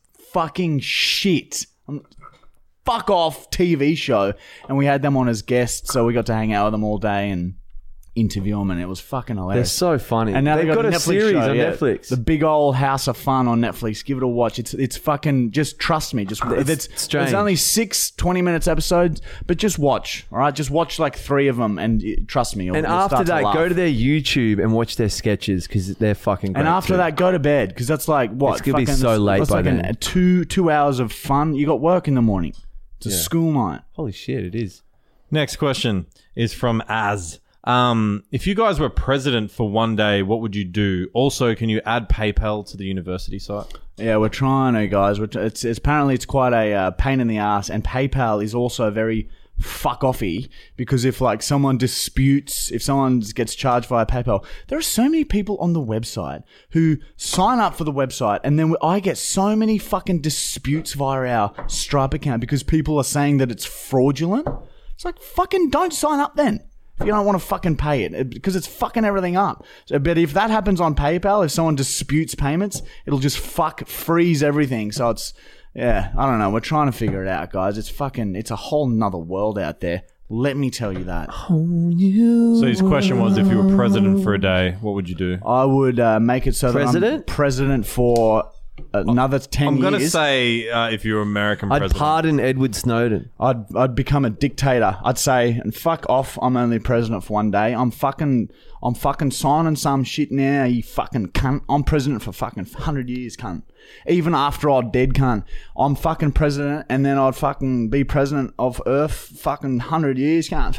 fuck off TV show, and we had them on as guests, so we got to hang out with them all day and interview them, and it was fucking They're hilarious. so funny. And now they've got a Netflix series show, on yeah. Netflix. The Big Old House of Fun on Netflix. Give it a watch. It's fucking, just trust me. Just It's strange. It's only 6 20-minute episodes, but just watch. All right, just watch like 3 of them, and trust me. And you'll after start to that, laugh. go to their YouTube and watch their sketches because they're fucking great. And after too. that, go to bed because that's like what? It's gonna be so late that's by like then. 2 hours of fun. You got work in the morning. It's a school night. Holy shit, it is. Next question is from Az. If you guys were president for one day, what would you do? Also, can you add PayPal to the university site? Yeah, we're trying to, guys. It's apparently it's quite a pain in the ass, and PayPal is also very fuck offy because if like someone disputes, if someone gets charged via PayPal, there are so many people on the website who sign up for the website, and then I get so many fucking disputes via our Stripe account because people are saying that it's fraudulent. It's like, fucking don't sign up then. If you don't want to fucking pay it, because it's fucking everything up. So, but if that happens on PayPal, if someone disputes payments, it'll just freeze everything. So it's, yeah, I don't know. We're trying to figure it out, guys. It's a whole nother world out there. Let me tell you that. So his question was, if you were president for a day, what would you do? I would make it so that I'm president for another 10 years. I'm going to say if you're American I'd president. pardon Edward Snowden. I'd become a dictator. I'd say, and fuck off, I'm only president for one day. I'm fucking signing some shit now, you fucking cunt. I'm president for fucking 100 years, cunt. Even after I'm dead, cunt. I'm fucking president, and then I'd fucking be president of Earth fucking 100 years, cunt.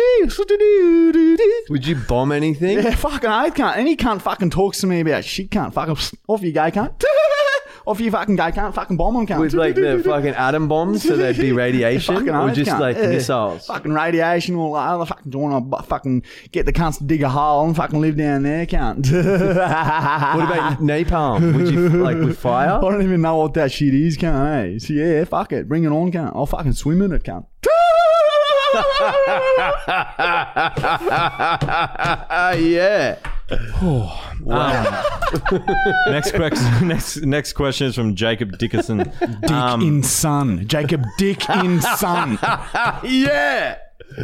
Would you bomb anything? Yeah, fucking oath, cunt. Any cunt fucking talks to me about shit, cunt. Fucking off you go, cunt. Off you fucking go, cunt. Fucking bomb them, cunt. With like the fucking atom bombs, so there'd be radiation, Fucking or oath, just cunt. like Yeah. missiles. Fucking radiation, all that other fucking doing. I fucking get the cunts to dig a hole and fucking live down there, cunt. What about napalm? Would you like with fire? I don't even know what that shit is, cunt. So yeah, fuck it, bring it on, cunt. I'll fucking swim in it, cunt. Yeah. Next question is from Jacob Dickerson. Dick in sun, Jacob. Dick in sun. Yeah.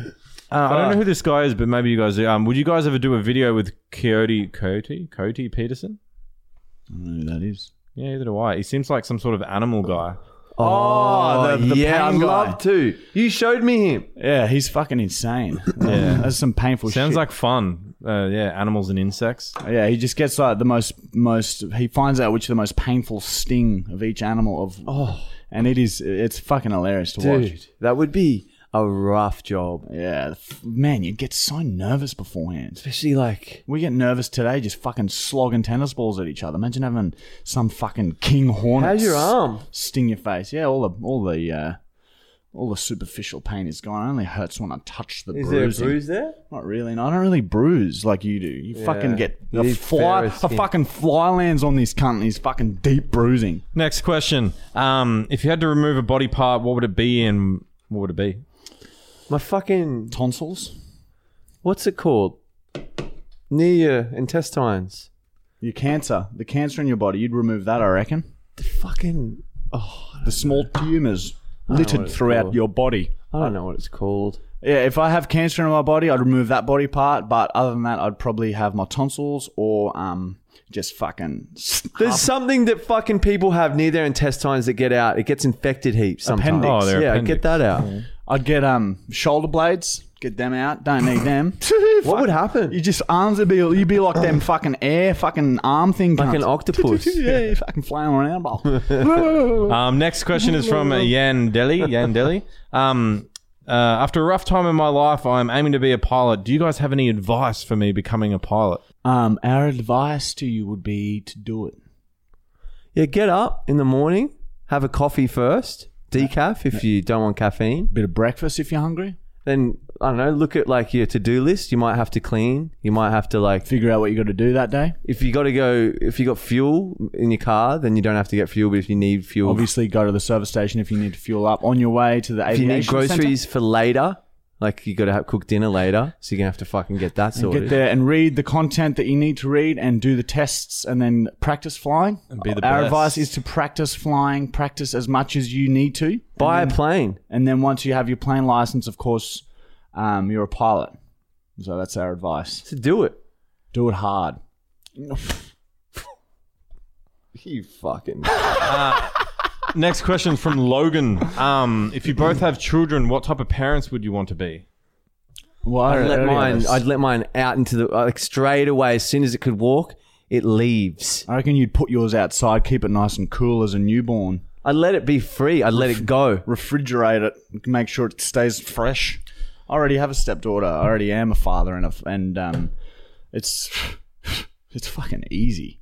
I don't know who this guy is, but maybe you guys do. Would you guys ever do a video with Coyote Peterson? I don't know who that is. Yeah, either do I. He seems like some sort of animal guy. Oh, the yeah, pain I'd guy. love to. You showed me him. Yeah, he's fucking insane. Yeah, that's some painful shit. Sounds like fun. Animals and insects. Yeah, he just gets like the most. He finds out which is the most painful sting of each animal. And it's fucking hilarious to watch. Dude, that would be a rough job. Yeah, man, you get so nervous beforehand. Especially like... We get nervous today just fucking slogging tennis balls at each other. Imagine having some fucking king hornet How's your arm? sting your face. Yeah, all the superficial pain is gone. It only hurts when I touch the Is there a bruising. bruise there? Not really. No, I don't really bruise like you do. You fucking get You a need fairer skin. fucking fly lands on this cunt and he's fucking deep bruising. Next question. If you had to remove a body part, what would it be and what would it be? My fucking... Tonsils? What's it called? Near your intestines. Your cancer. The cancer in your body. You'd remove that, I reckon. The fucking... The small tumours what littered it's throughout called. your body. I don't know what it's called. Yeah, if I have cancer in my body, I'd remove that body part. But other than that, I'd probably have my tonsils or just fucking... There's something that fucking people have near their intestines that get out. It gets infected heaps sometimes. Appendix. Oh, their Yeah, appendix. get that out. I'd get shoulder blades. Get them out. Don't need them. What would happen? You just arms would be you'd be like them fucking fucking arm thing. Like an cunts. octopus. Yeah, you fucking flailing around, bro. Next question is from Yan Deli. After a rough time in my life, I'm aiming to be a pilot. Do you guys have any advice for me becoming a pilot? Our advice to you would be to do it. Yeah, get up in the morning, have a coffee first, decaf if you don't want caffeine. Bit of breakfast if you're hungry. Then, I don't know, look at like your to-do list. You might have to clean. You might have to like... Figure out what you got to do that day. If you got fuel in your car, then you don't have to get fuel. But if you need fuel... Obviously, go to the service station if you need to fuel up on your way to the if you aviation need groceries centre. for later, like you got to cook dinner later, so you're going to have to fucking get that And sorted. get there and read the content that you need to read and do the tests and then practice flying. And be the Our best. advice is to practice flying, practice as much as you need to. Buy a plane. And then once you have your plane license, of course, you're a pilot. So that's our advice. To do it. Do it hard. You fucking... Next question from Logan. If you both have children, what type of parents would you want to be? Well, I'd let mine out into the... Like straight away, as soon as it could walk, it leaves. I reckon you'd put yours outside, keep it nice and cool as a newborn. I'd let it be free. I'd let it go. Refrigerate it, make sure it stays fresh. I already have a stepdaughter. I already am a father, and it's fucking easy.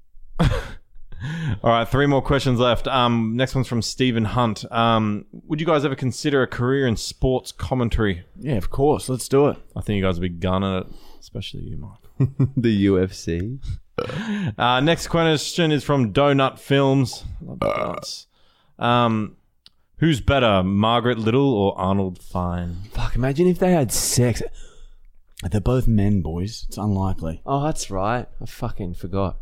All right, 3 more questions left. Next one's from Stephen Hunt. Would you guys ever consider a career in sports commentary? Yeah, of course. Let's do it. I think you guys would be gunning it, especially you, Mike. The UFC. Next question is from Donut Films. Love donuts. Who's better, Margaret Little or Arnold Fine? Fuck, imagine if they had sex. They're both men, boys. It's unlikely. Oh, that's right. I fucking forgot.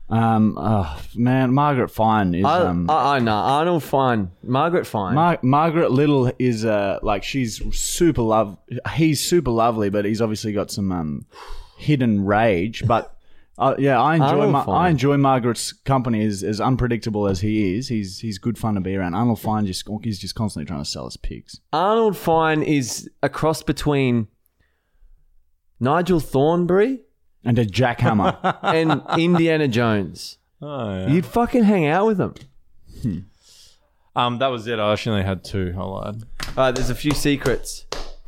Man, Margaret Fine is No, Arnold Fine. Margaret Fine. Margaret Little is like she's super he's super lovely, but he's obviously got some hidden rage. But yeah, I enjoy Margaret's company. As unpredictable as he is, he's good fun to be around. Arnold Fine he's just constantly trying to sell us pigs. Arnold Fine is a cross between Nigel Thornberry And a jackhammer. and Indiana Jones. Oh, yeah. You'd fucking hang out with them. That was it. I actually only had 2. I lied. All right, there's a few secrets.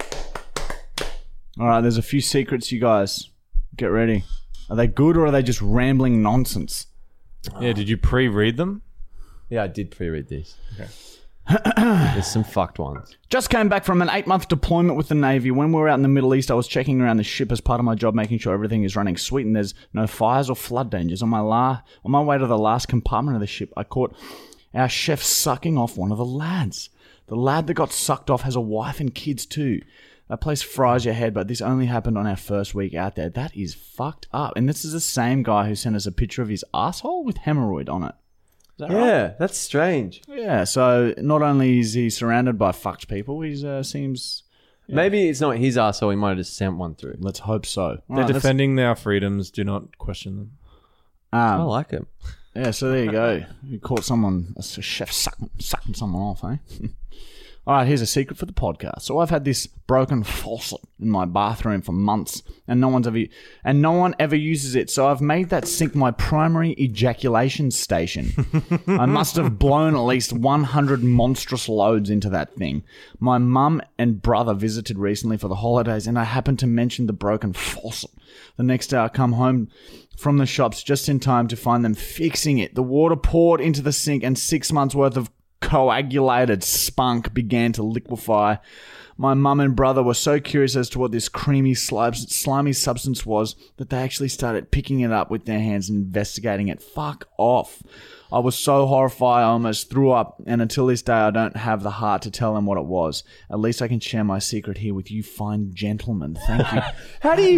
All right, there's a few secrets, you guys. Get ready. Are they good or are they just rambling nonsense? Yeah, did you pre-read them? Yeah, I did pre-read these. Okay. There's some fucked ones. Just came back from an 8-month deployment with the Navy. When we were out in the Middle East, I was checking around the ship as part of my job, making sure everything is running sweet and there's no fires or flood dangers. On my way to the last compartment of the ship, I caught our chef sucking off one of the lads. The lad that got sucked off has a wife and kids too. That place fries your head, but this only happened on our first week out there. That is fucked up. And this is the same guy who sent us a picture of his asshole with hemorrhoid on it. Is that right? Yeah, that's strange. Yeah, so not only is he surrounded by fucked people, he seems... Maybe it's not his arsehole. He might have just sent one through. Let's hope so. All They're right, let's- defending their freedoms. Do not question them. I like it. Yeah, so there you go. You caught someone, a chef sucking someone off, eh? All right, here's a secret for the podcast. So I've had this broken faucet in my bathroom for months, and no one ever uses it. So I've made that sink my primary ejaculation station. I must have blown at least 100 monstrous loads into that thing. My mum and brother visited recently for the holidays, and I happened to mention the broken faucet. The next day I come home from the shops just in time to find them fixing it. The water poured into the sink, and 6 months worth of coagulated spunk began to liquefy. My mum and brother were so curious as to what this creamy, slimy substance was that they actually started picking it up with their hands and investigating it. Fuck off. I was so horrified I almost threw up, and until this day I don't have the heart to tell them what it was. At least I can share my secret here with you fine gentlemen. Thank you. How do you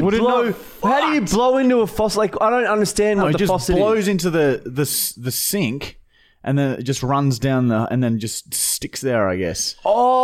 blow into a faucet? Like, I don't understand what it the just faucet blows is. into the sink, and then it just runs down and then just sticks there, I guess.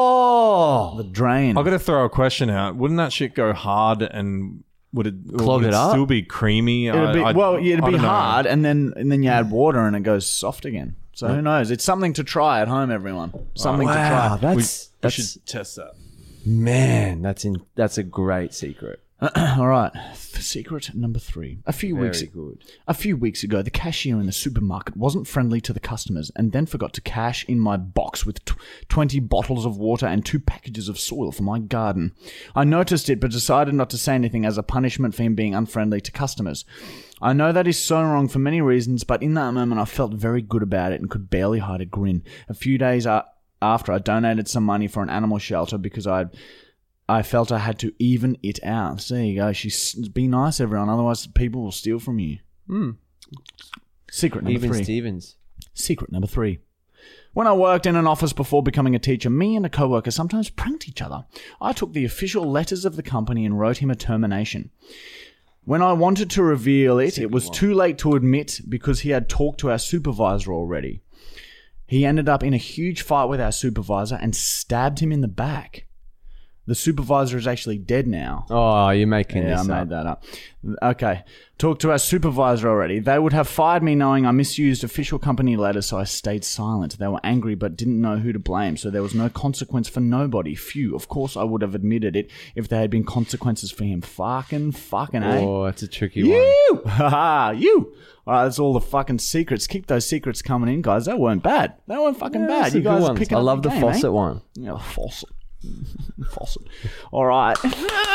Oh, The drain. I've got to throw a question out. Wouldn't that shit go hard and would it Clog it up? still be creamy? It'd be, I it'd be don't know. hard, and then you add water, and it goes soft again. So who knows? It's something to try at home, everyone. Something to wow, try. We that's should test that. man, that's a great secret. All right. Secret number 3. A few weeks ago, the cashier in the supermarket wasn't friendly to the customers and then forgot to cash in my box with 20 bottles of water and 2 packages of soil for my garden. I noticed it but decided not to say anything as a punishment for him being unfriendly to customers. I know that is so wrong for many reasons, but in that moment I felt very good about it and could barely hide a grin. A few days after, I donated some money for an animal shelter because I felt I had to even it out. So there you go. Be nice, everyone, otherwise people will steal from you. Secret number 3. Even Stevens. Secret number 3. When I worked in an office before becoming a teacher, me and a coworker sometimes pranked each other. I took the official letters of the company and wrote him a termination. When I wanted to reveal it, it was too late to admit because he had talked to our supervisor already. He ended up in a huge fight with our supervisor and stabbed him in the back. The supervisor is actually dead now. Oh, you're making this I up. made that up. Okay. Talked to our supervisor already. They would have fired me knowing I misused official company letters, so I stayed silent. They were angry but didn't know who to blame, so there was no consequence for nobody. Phew. Of course I would have admitted it if there had been consequences for him. Fucking, eh? Oh, that's a tricky one. You! Haha, you! Alright, that's all the fucking secrets. Keep those secrets coming in, guys. They weren't bad. They weren't fucking bad. That's You a good guys are one. picking I up love the game, faucet one. Yeah, faucet. Faucet. All right. It's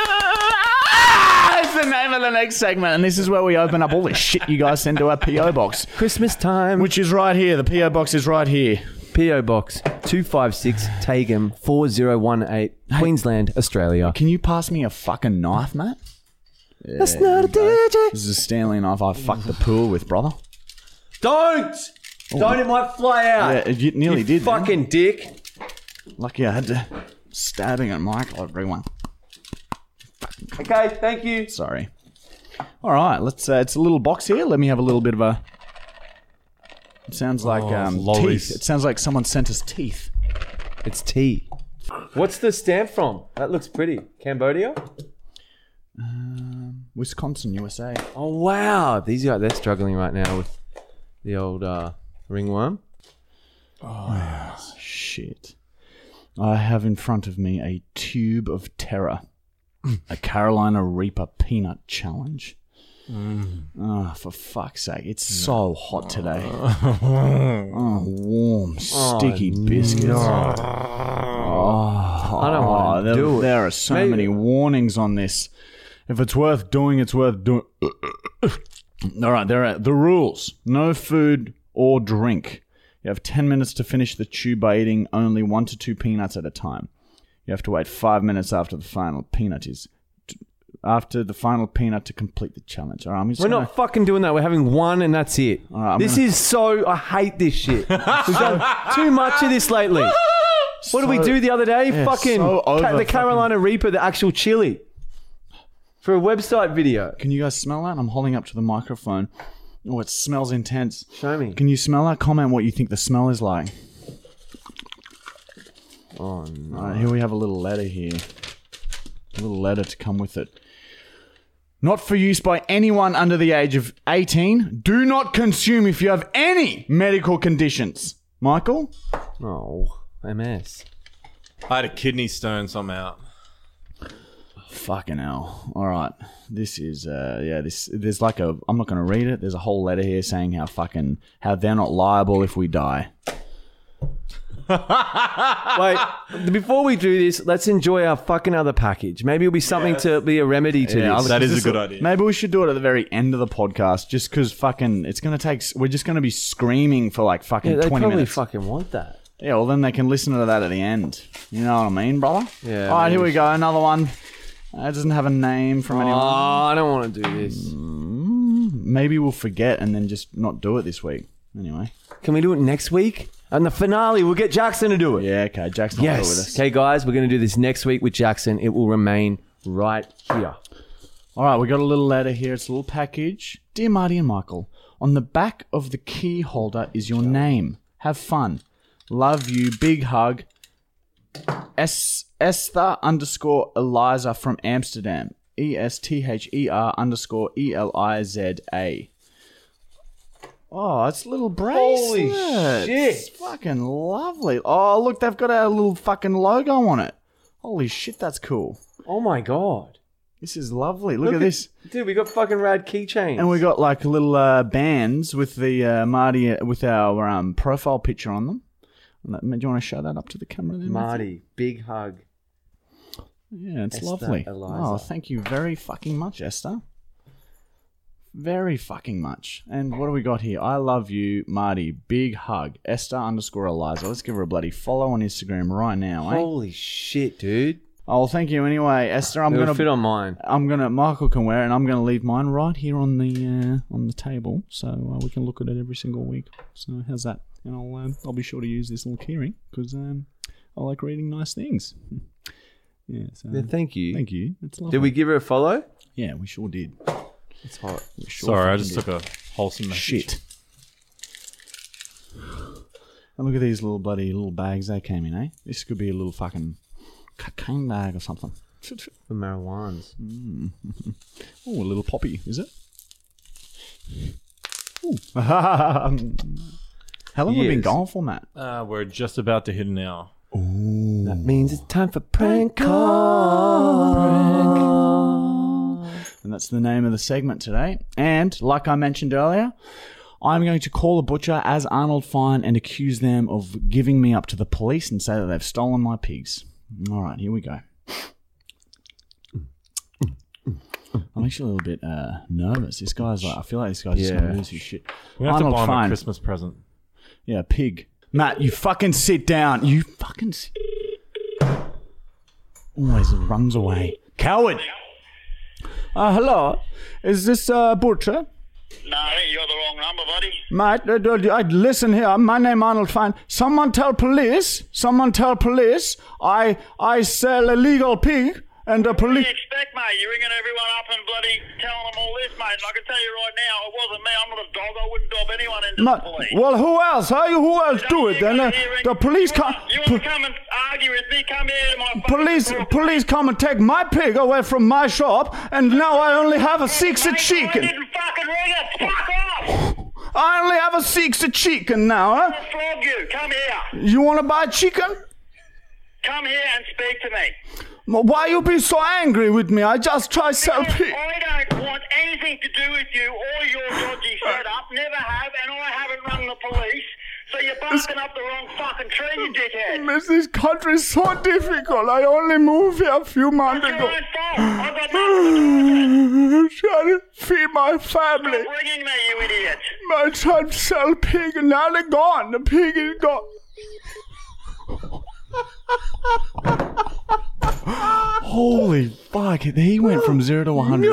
the name of the next segment, and this is where we open up all the shit you guys send to our P.O. box, Christmas time. which is right here. The P.O. box is right here. P.O. Box 256 Tagum 4018 Queensland, Australia. Can you pass me a fucking knife, Matt? That's not a DJ. This is a Stanley knife I fucked the pool with, brother. Don't! Don't, it might fly out. Yeah, you nearly You did. man. fucking dick. Lucky I had to stabbing at Michael, everyone. Okay, thank you. Sorry. All right, let's. It's a little box here. Let me have a little bit of a. It sounds like lollies. teeth. It sounds like someone sent us teeth. It's tea. What's the stamp from? That looks pretty. Cambodia? Wisconsin, USA. Oh, wow. These guys, they're struggling right now with the old ringworm. Shit. I have in front of me a tube of terror. A Carolina Reaper peanut challenge. Oh, for fuck's sake. It's so hot today. Oh, warm, sticky biscuits. I don't want to do it. There are so many warnings on this. If it's worth doing, it's worth doing. All right, there are the rules. No food or drink. You have 10 minutes to finish the tube by eating only 1 to 2 peanuts at a time. You have to wait 5 minutes after the final peanut to complete the challenge. All right, We're not fucking doing that. We're having one and that's it. right, this is so... I hate this shit. We've done too much of this lately. What did we do the other day? so over the Carolina Reaper, the actual chili. For a website video. Can you guys smell that? I'm holding up to the microphone. Oh, it smells intense. Show me. Can you smell that? Comment what you think the smell is like. Oh, no. All right, here we have a little letter here. A little letter to come with it. Not for use by anyone under the age of 18. Do not consume if you have any medical conditions. Michael? Oh, MS. I had a kidney stone, so I'm out. Fucking hell. All right. This is, there's like a, I'm not going to read it. There's a whole letter here saying how they're not liable if we die. Wait, before we do this, let's enjoy our fucking other package. Maybe it'll be something to be a remedy to this. That is a good idea. Maybe we should do it at the very end of the podcast just because it's going to take, we're just going to be screaming for like fucking Yeah, they 20 probably minutes. fucking want that. Yeah, well then they can listen to that at the end. You know what I mean, brother? Yeah, All right, here maybe we go. Another one. It doesn't have a name from Oh, anyone. I don't want to do this. Maybe we'll forget and then just not do it this week. Anyway. Can we do it next week? And the finale, we'll get Jackson to do it. Yeah, okay. Jackson will do it with Yes. us. Okay, guys, we're going to do this next week with Jackson. It will remain right here. All right, we got a little letter here. It's a little package. Dear Marty and Michael, on the back of the key holder is your name. Have fun. Love you. Big hug. Esther_Eliza from Amsterdam. ESTHER_ELIZA. Oh, it's a little bracelet. Holy shit. It's fucking lovely. Oh, look, they've got our little fucking logo on it. Holy shit, that's cool. Oh, my God. This is lovely. Look at this. Dude, we got fucking rad keychains. And we got like little bands with the Marty, with our profile picture on them. Do you want to show that up to the camera there, Matthew? Marty, big hug. Yeah, it's Esther lovely. Eliza. Oh, thank you very fucking much, Esther. very fucking much. And what do we got here? I love you, Marty. Big hug. Esther_Eliza. Let's give her a bloody follow on Instagram right now, eh? Holy shit, dude. Oh, well, thank you anyway, Esther. It'll fit on mine. Michael can wear it, and I'm gonna leave mine right here on the table, so we can look at it every single week. So how's that? And I'll be sure to use this little keyring because I like reading nice things. Yeah. So Yeah, thank you. thank you. It's lovely. Did we give her a follow? Yeah, we sure did. It's hot. We sure Sorry, I fucking just did. took a wholesome message. Shit. And look at these little bags they came in, eh? This could be a little fucking cocaine bag or something. For marijuans. Oh, a little poppy, is it? Ooh. How long have we been Years. gone for, Matt? We're just about to hit an hour. That means it's time for prank call. And that's the name of the segment today. And like I mentioned earlier, I'm going to call a butcher as Arnold Fine and accuse them of giving me up to the police and say that they've stolen my pigs. All right, here we go. I'm actually a little bit nervous. This guy's like, I feel like this guy's just going to Yeah. lose his shit. We have to buy him a Fine. Christmas present. Yeah, pig. Matt, you fucking sit down. You fucking sit. Always runs away. Coward. Hello. Is this butcher? No, I think you got the wrong number, buddy. Mate, listen here. My name Arnold Fine. Someone tell police. I sell illegal pig. And the What do police. you expect, mate? You're ringing everyone up and bloody telling them all this, mate. And I can tell you right now, it wasn't me. I'm not a dog. I wouldn't dob anyone into the police. Well, who else? Who else do it? Then the police come. You want to come and argue with me? Come here to my fucking store. Police come and take my pig away from my shop, and now I only have a six of Mate, I chicken. didn't fucking ring it. Fuck off. I only have a six of chicken now, huh? I'll flog you. Come here. You want to buy chicken? Come here and speak to me. Why you be so angry with me? I just try sell pig. I don't want anything to do with you or your dodgy setup. Never have, and I haven't rung the police. So you're barking up the wrong fucking tree, you dickhead. Miss, this country's so difficult. I only moved here a few months It's your ago. own fault. I've got nothing to do with it. I'm trying to feed my family. Stop ringing me, you idiot. I tried to sell pig and now they're gone. The pig is gone. Holy fuck. He went from 0 to 100.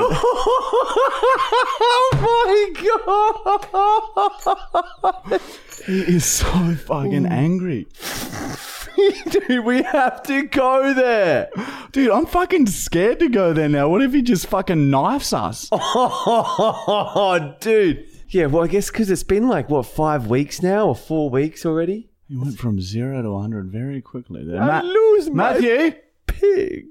Oh my god! He is so fucking angry. Dude, we have to go there. Dude, I'm fucking scared to go there now. What if he just fucking knifes us? Oh, dude. Yeah, well, I guess because it's been like, 5 weeks now or 4 weeks already? He went from 0 to 100 very quickly there. I lose my Matthew? pig.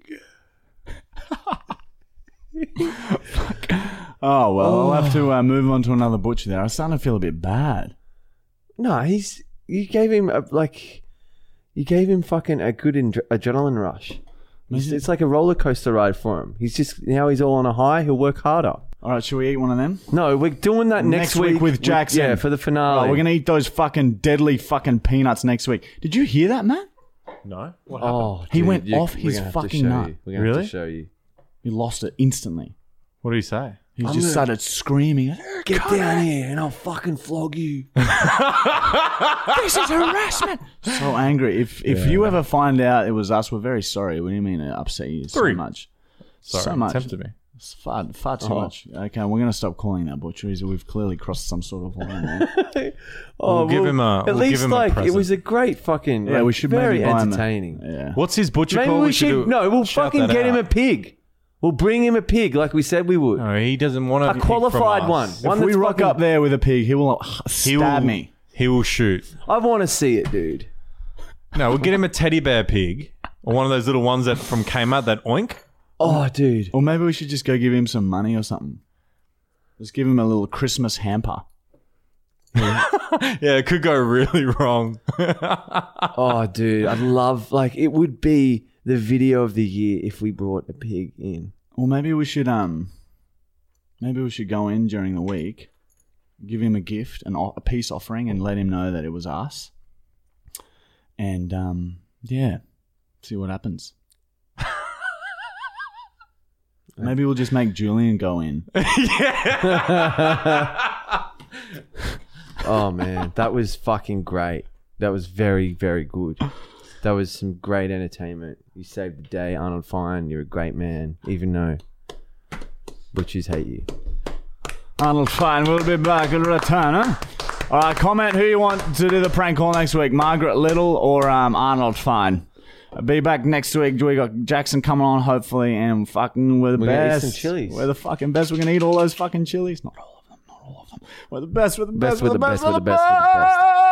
Oh, well, I'll have to move on to another butcher there. I'm starting to feel a bit bad. No, you gave him fucking a good adrenaline rush. It's like a roller coaster ride for him. Now he's all on a high. He'll work harder. All right, should we eat one of them? No, we're doing that next week with Jackson. Yeah, for the finale. Right, we're going to eat those fucking deadly fucking peanuts next week. Did you hear that, Matt? No? What happened? Oh, He dude, went off we're his gonna have to fucking show nut. you. We're going to have Really? to show you. He lost it instantly. What did he say? He just started screaming. Get down here and I'll fucking flog you. This is harassment. So angry. If you ever find out it was us, we're very sorry. We didn't mean to upset you so much. Sorry, so much. tempted me. It's far too much. Okay, we're going to stop calling that butcher. We've clearly crossed some sort of line there. We'll give him a- At we'll least give him a like it present. was a great fucking. Yeah, like, we should very maybe buy him entertaining. Yeah. What's his butcher Maybe called? we should. No, we'll shout fucking that get him out. a pig. We'll bring him a pig like we said we would. No, he doesn't want A qualified one. If One we that's rock fucking- up there with a pig, he will stab me. He will shoot. I want to see it, dude. No, we'll get him a teddy bear pig. Or one of those little ones that from Kmart that oink. Oh, dude. Or maybe we should just go give him some money or something. Just give him a little Christmas hamper. Yeah, it could go really wrong. Oh, dude. I'd love, like, it would be the video of the year if we brought a pig in. Or maybe we should go in during the week, give him a gift, a peace offering, and let him know that it was us. And yeah, see what happens. Maybe we'll just make Julian go in. Oh, man. That was fucking great. That was very, very good. That was some great entertainment. You saved the day, Arnold Fine. You're a great man, even though butchers hate you. Arnold Fine, we'll be back in return, huh? All right, comment who you want to do the prank call next week, Margaret Little or Arnold Fine. Be back next week. We got Jackson coming on, hopefully, and fucking we're the We're gonna eat best. some chilies. We're the fucking best. We're going to eat all those fucking chilies. Not all of them. We're the best. We're the best. We're the best. We're the best. We're the best.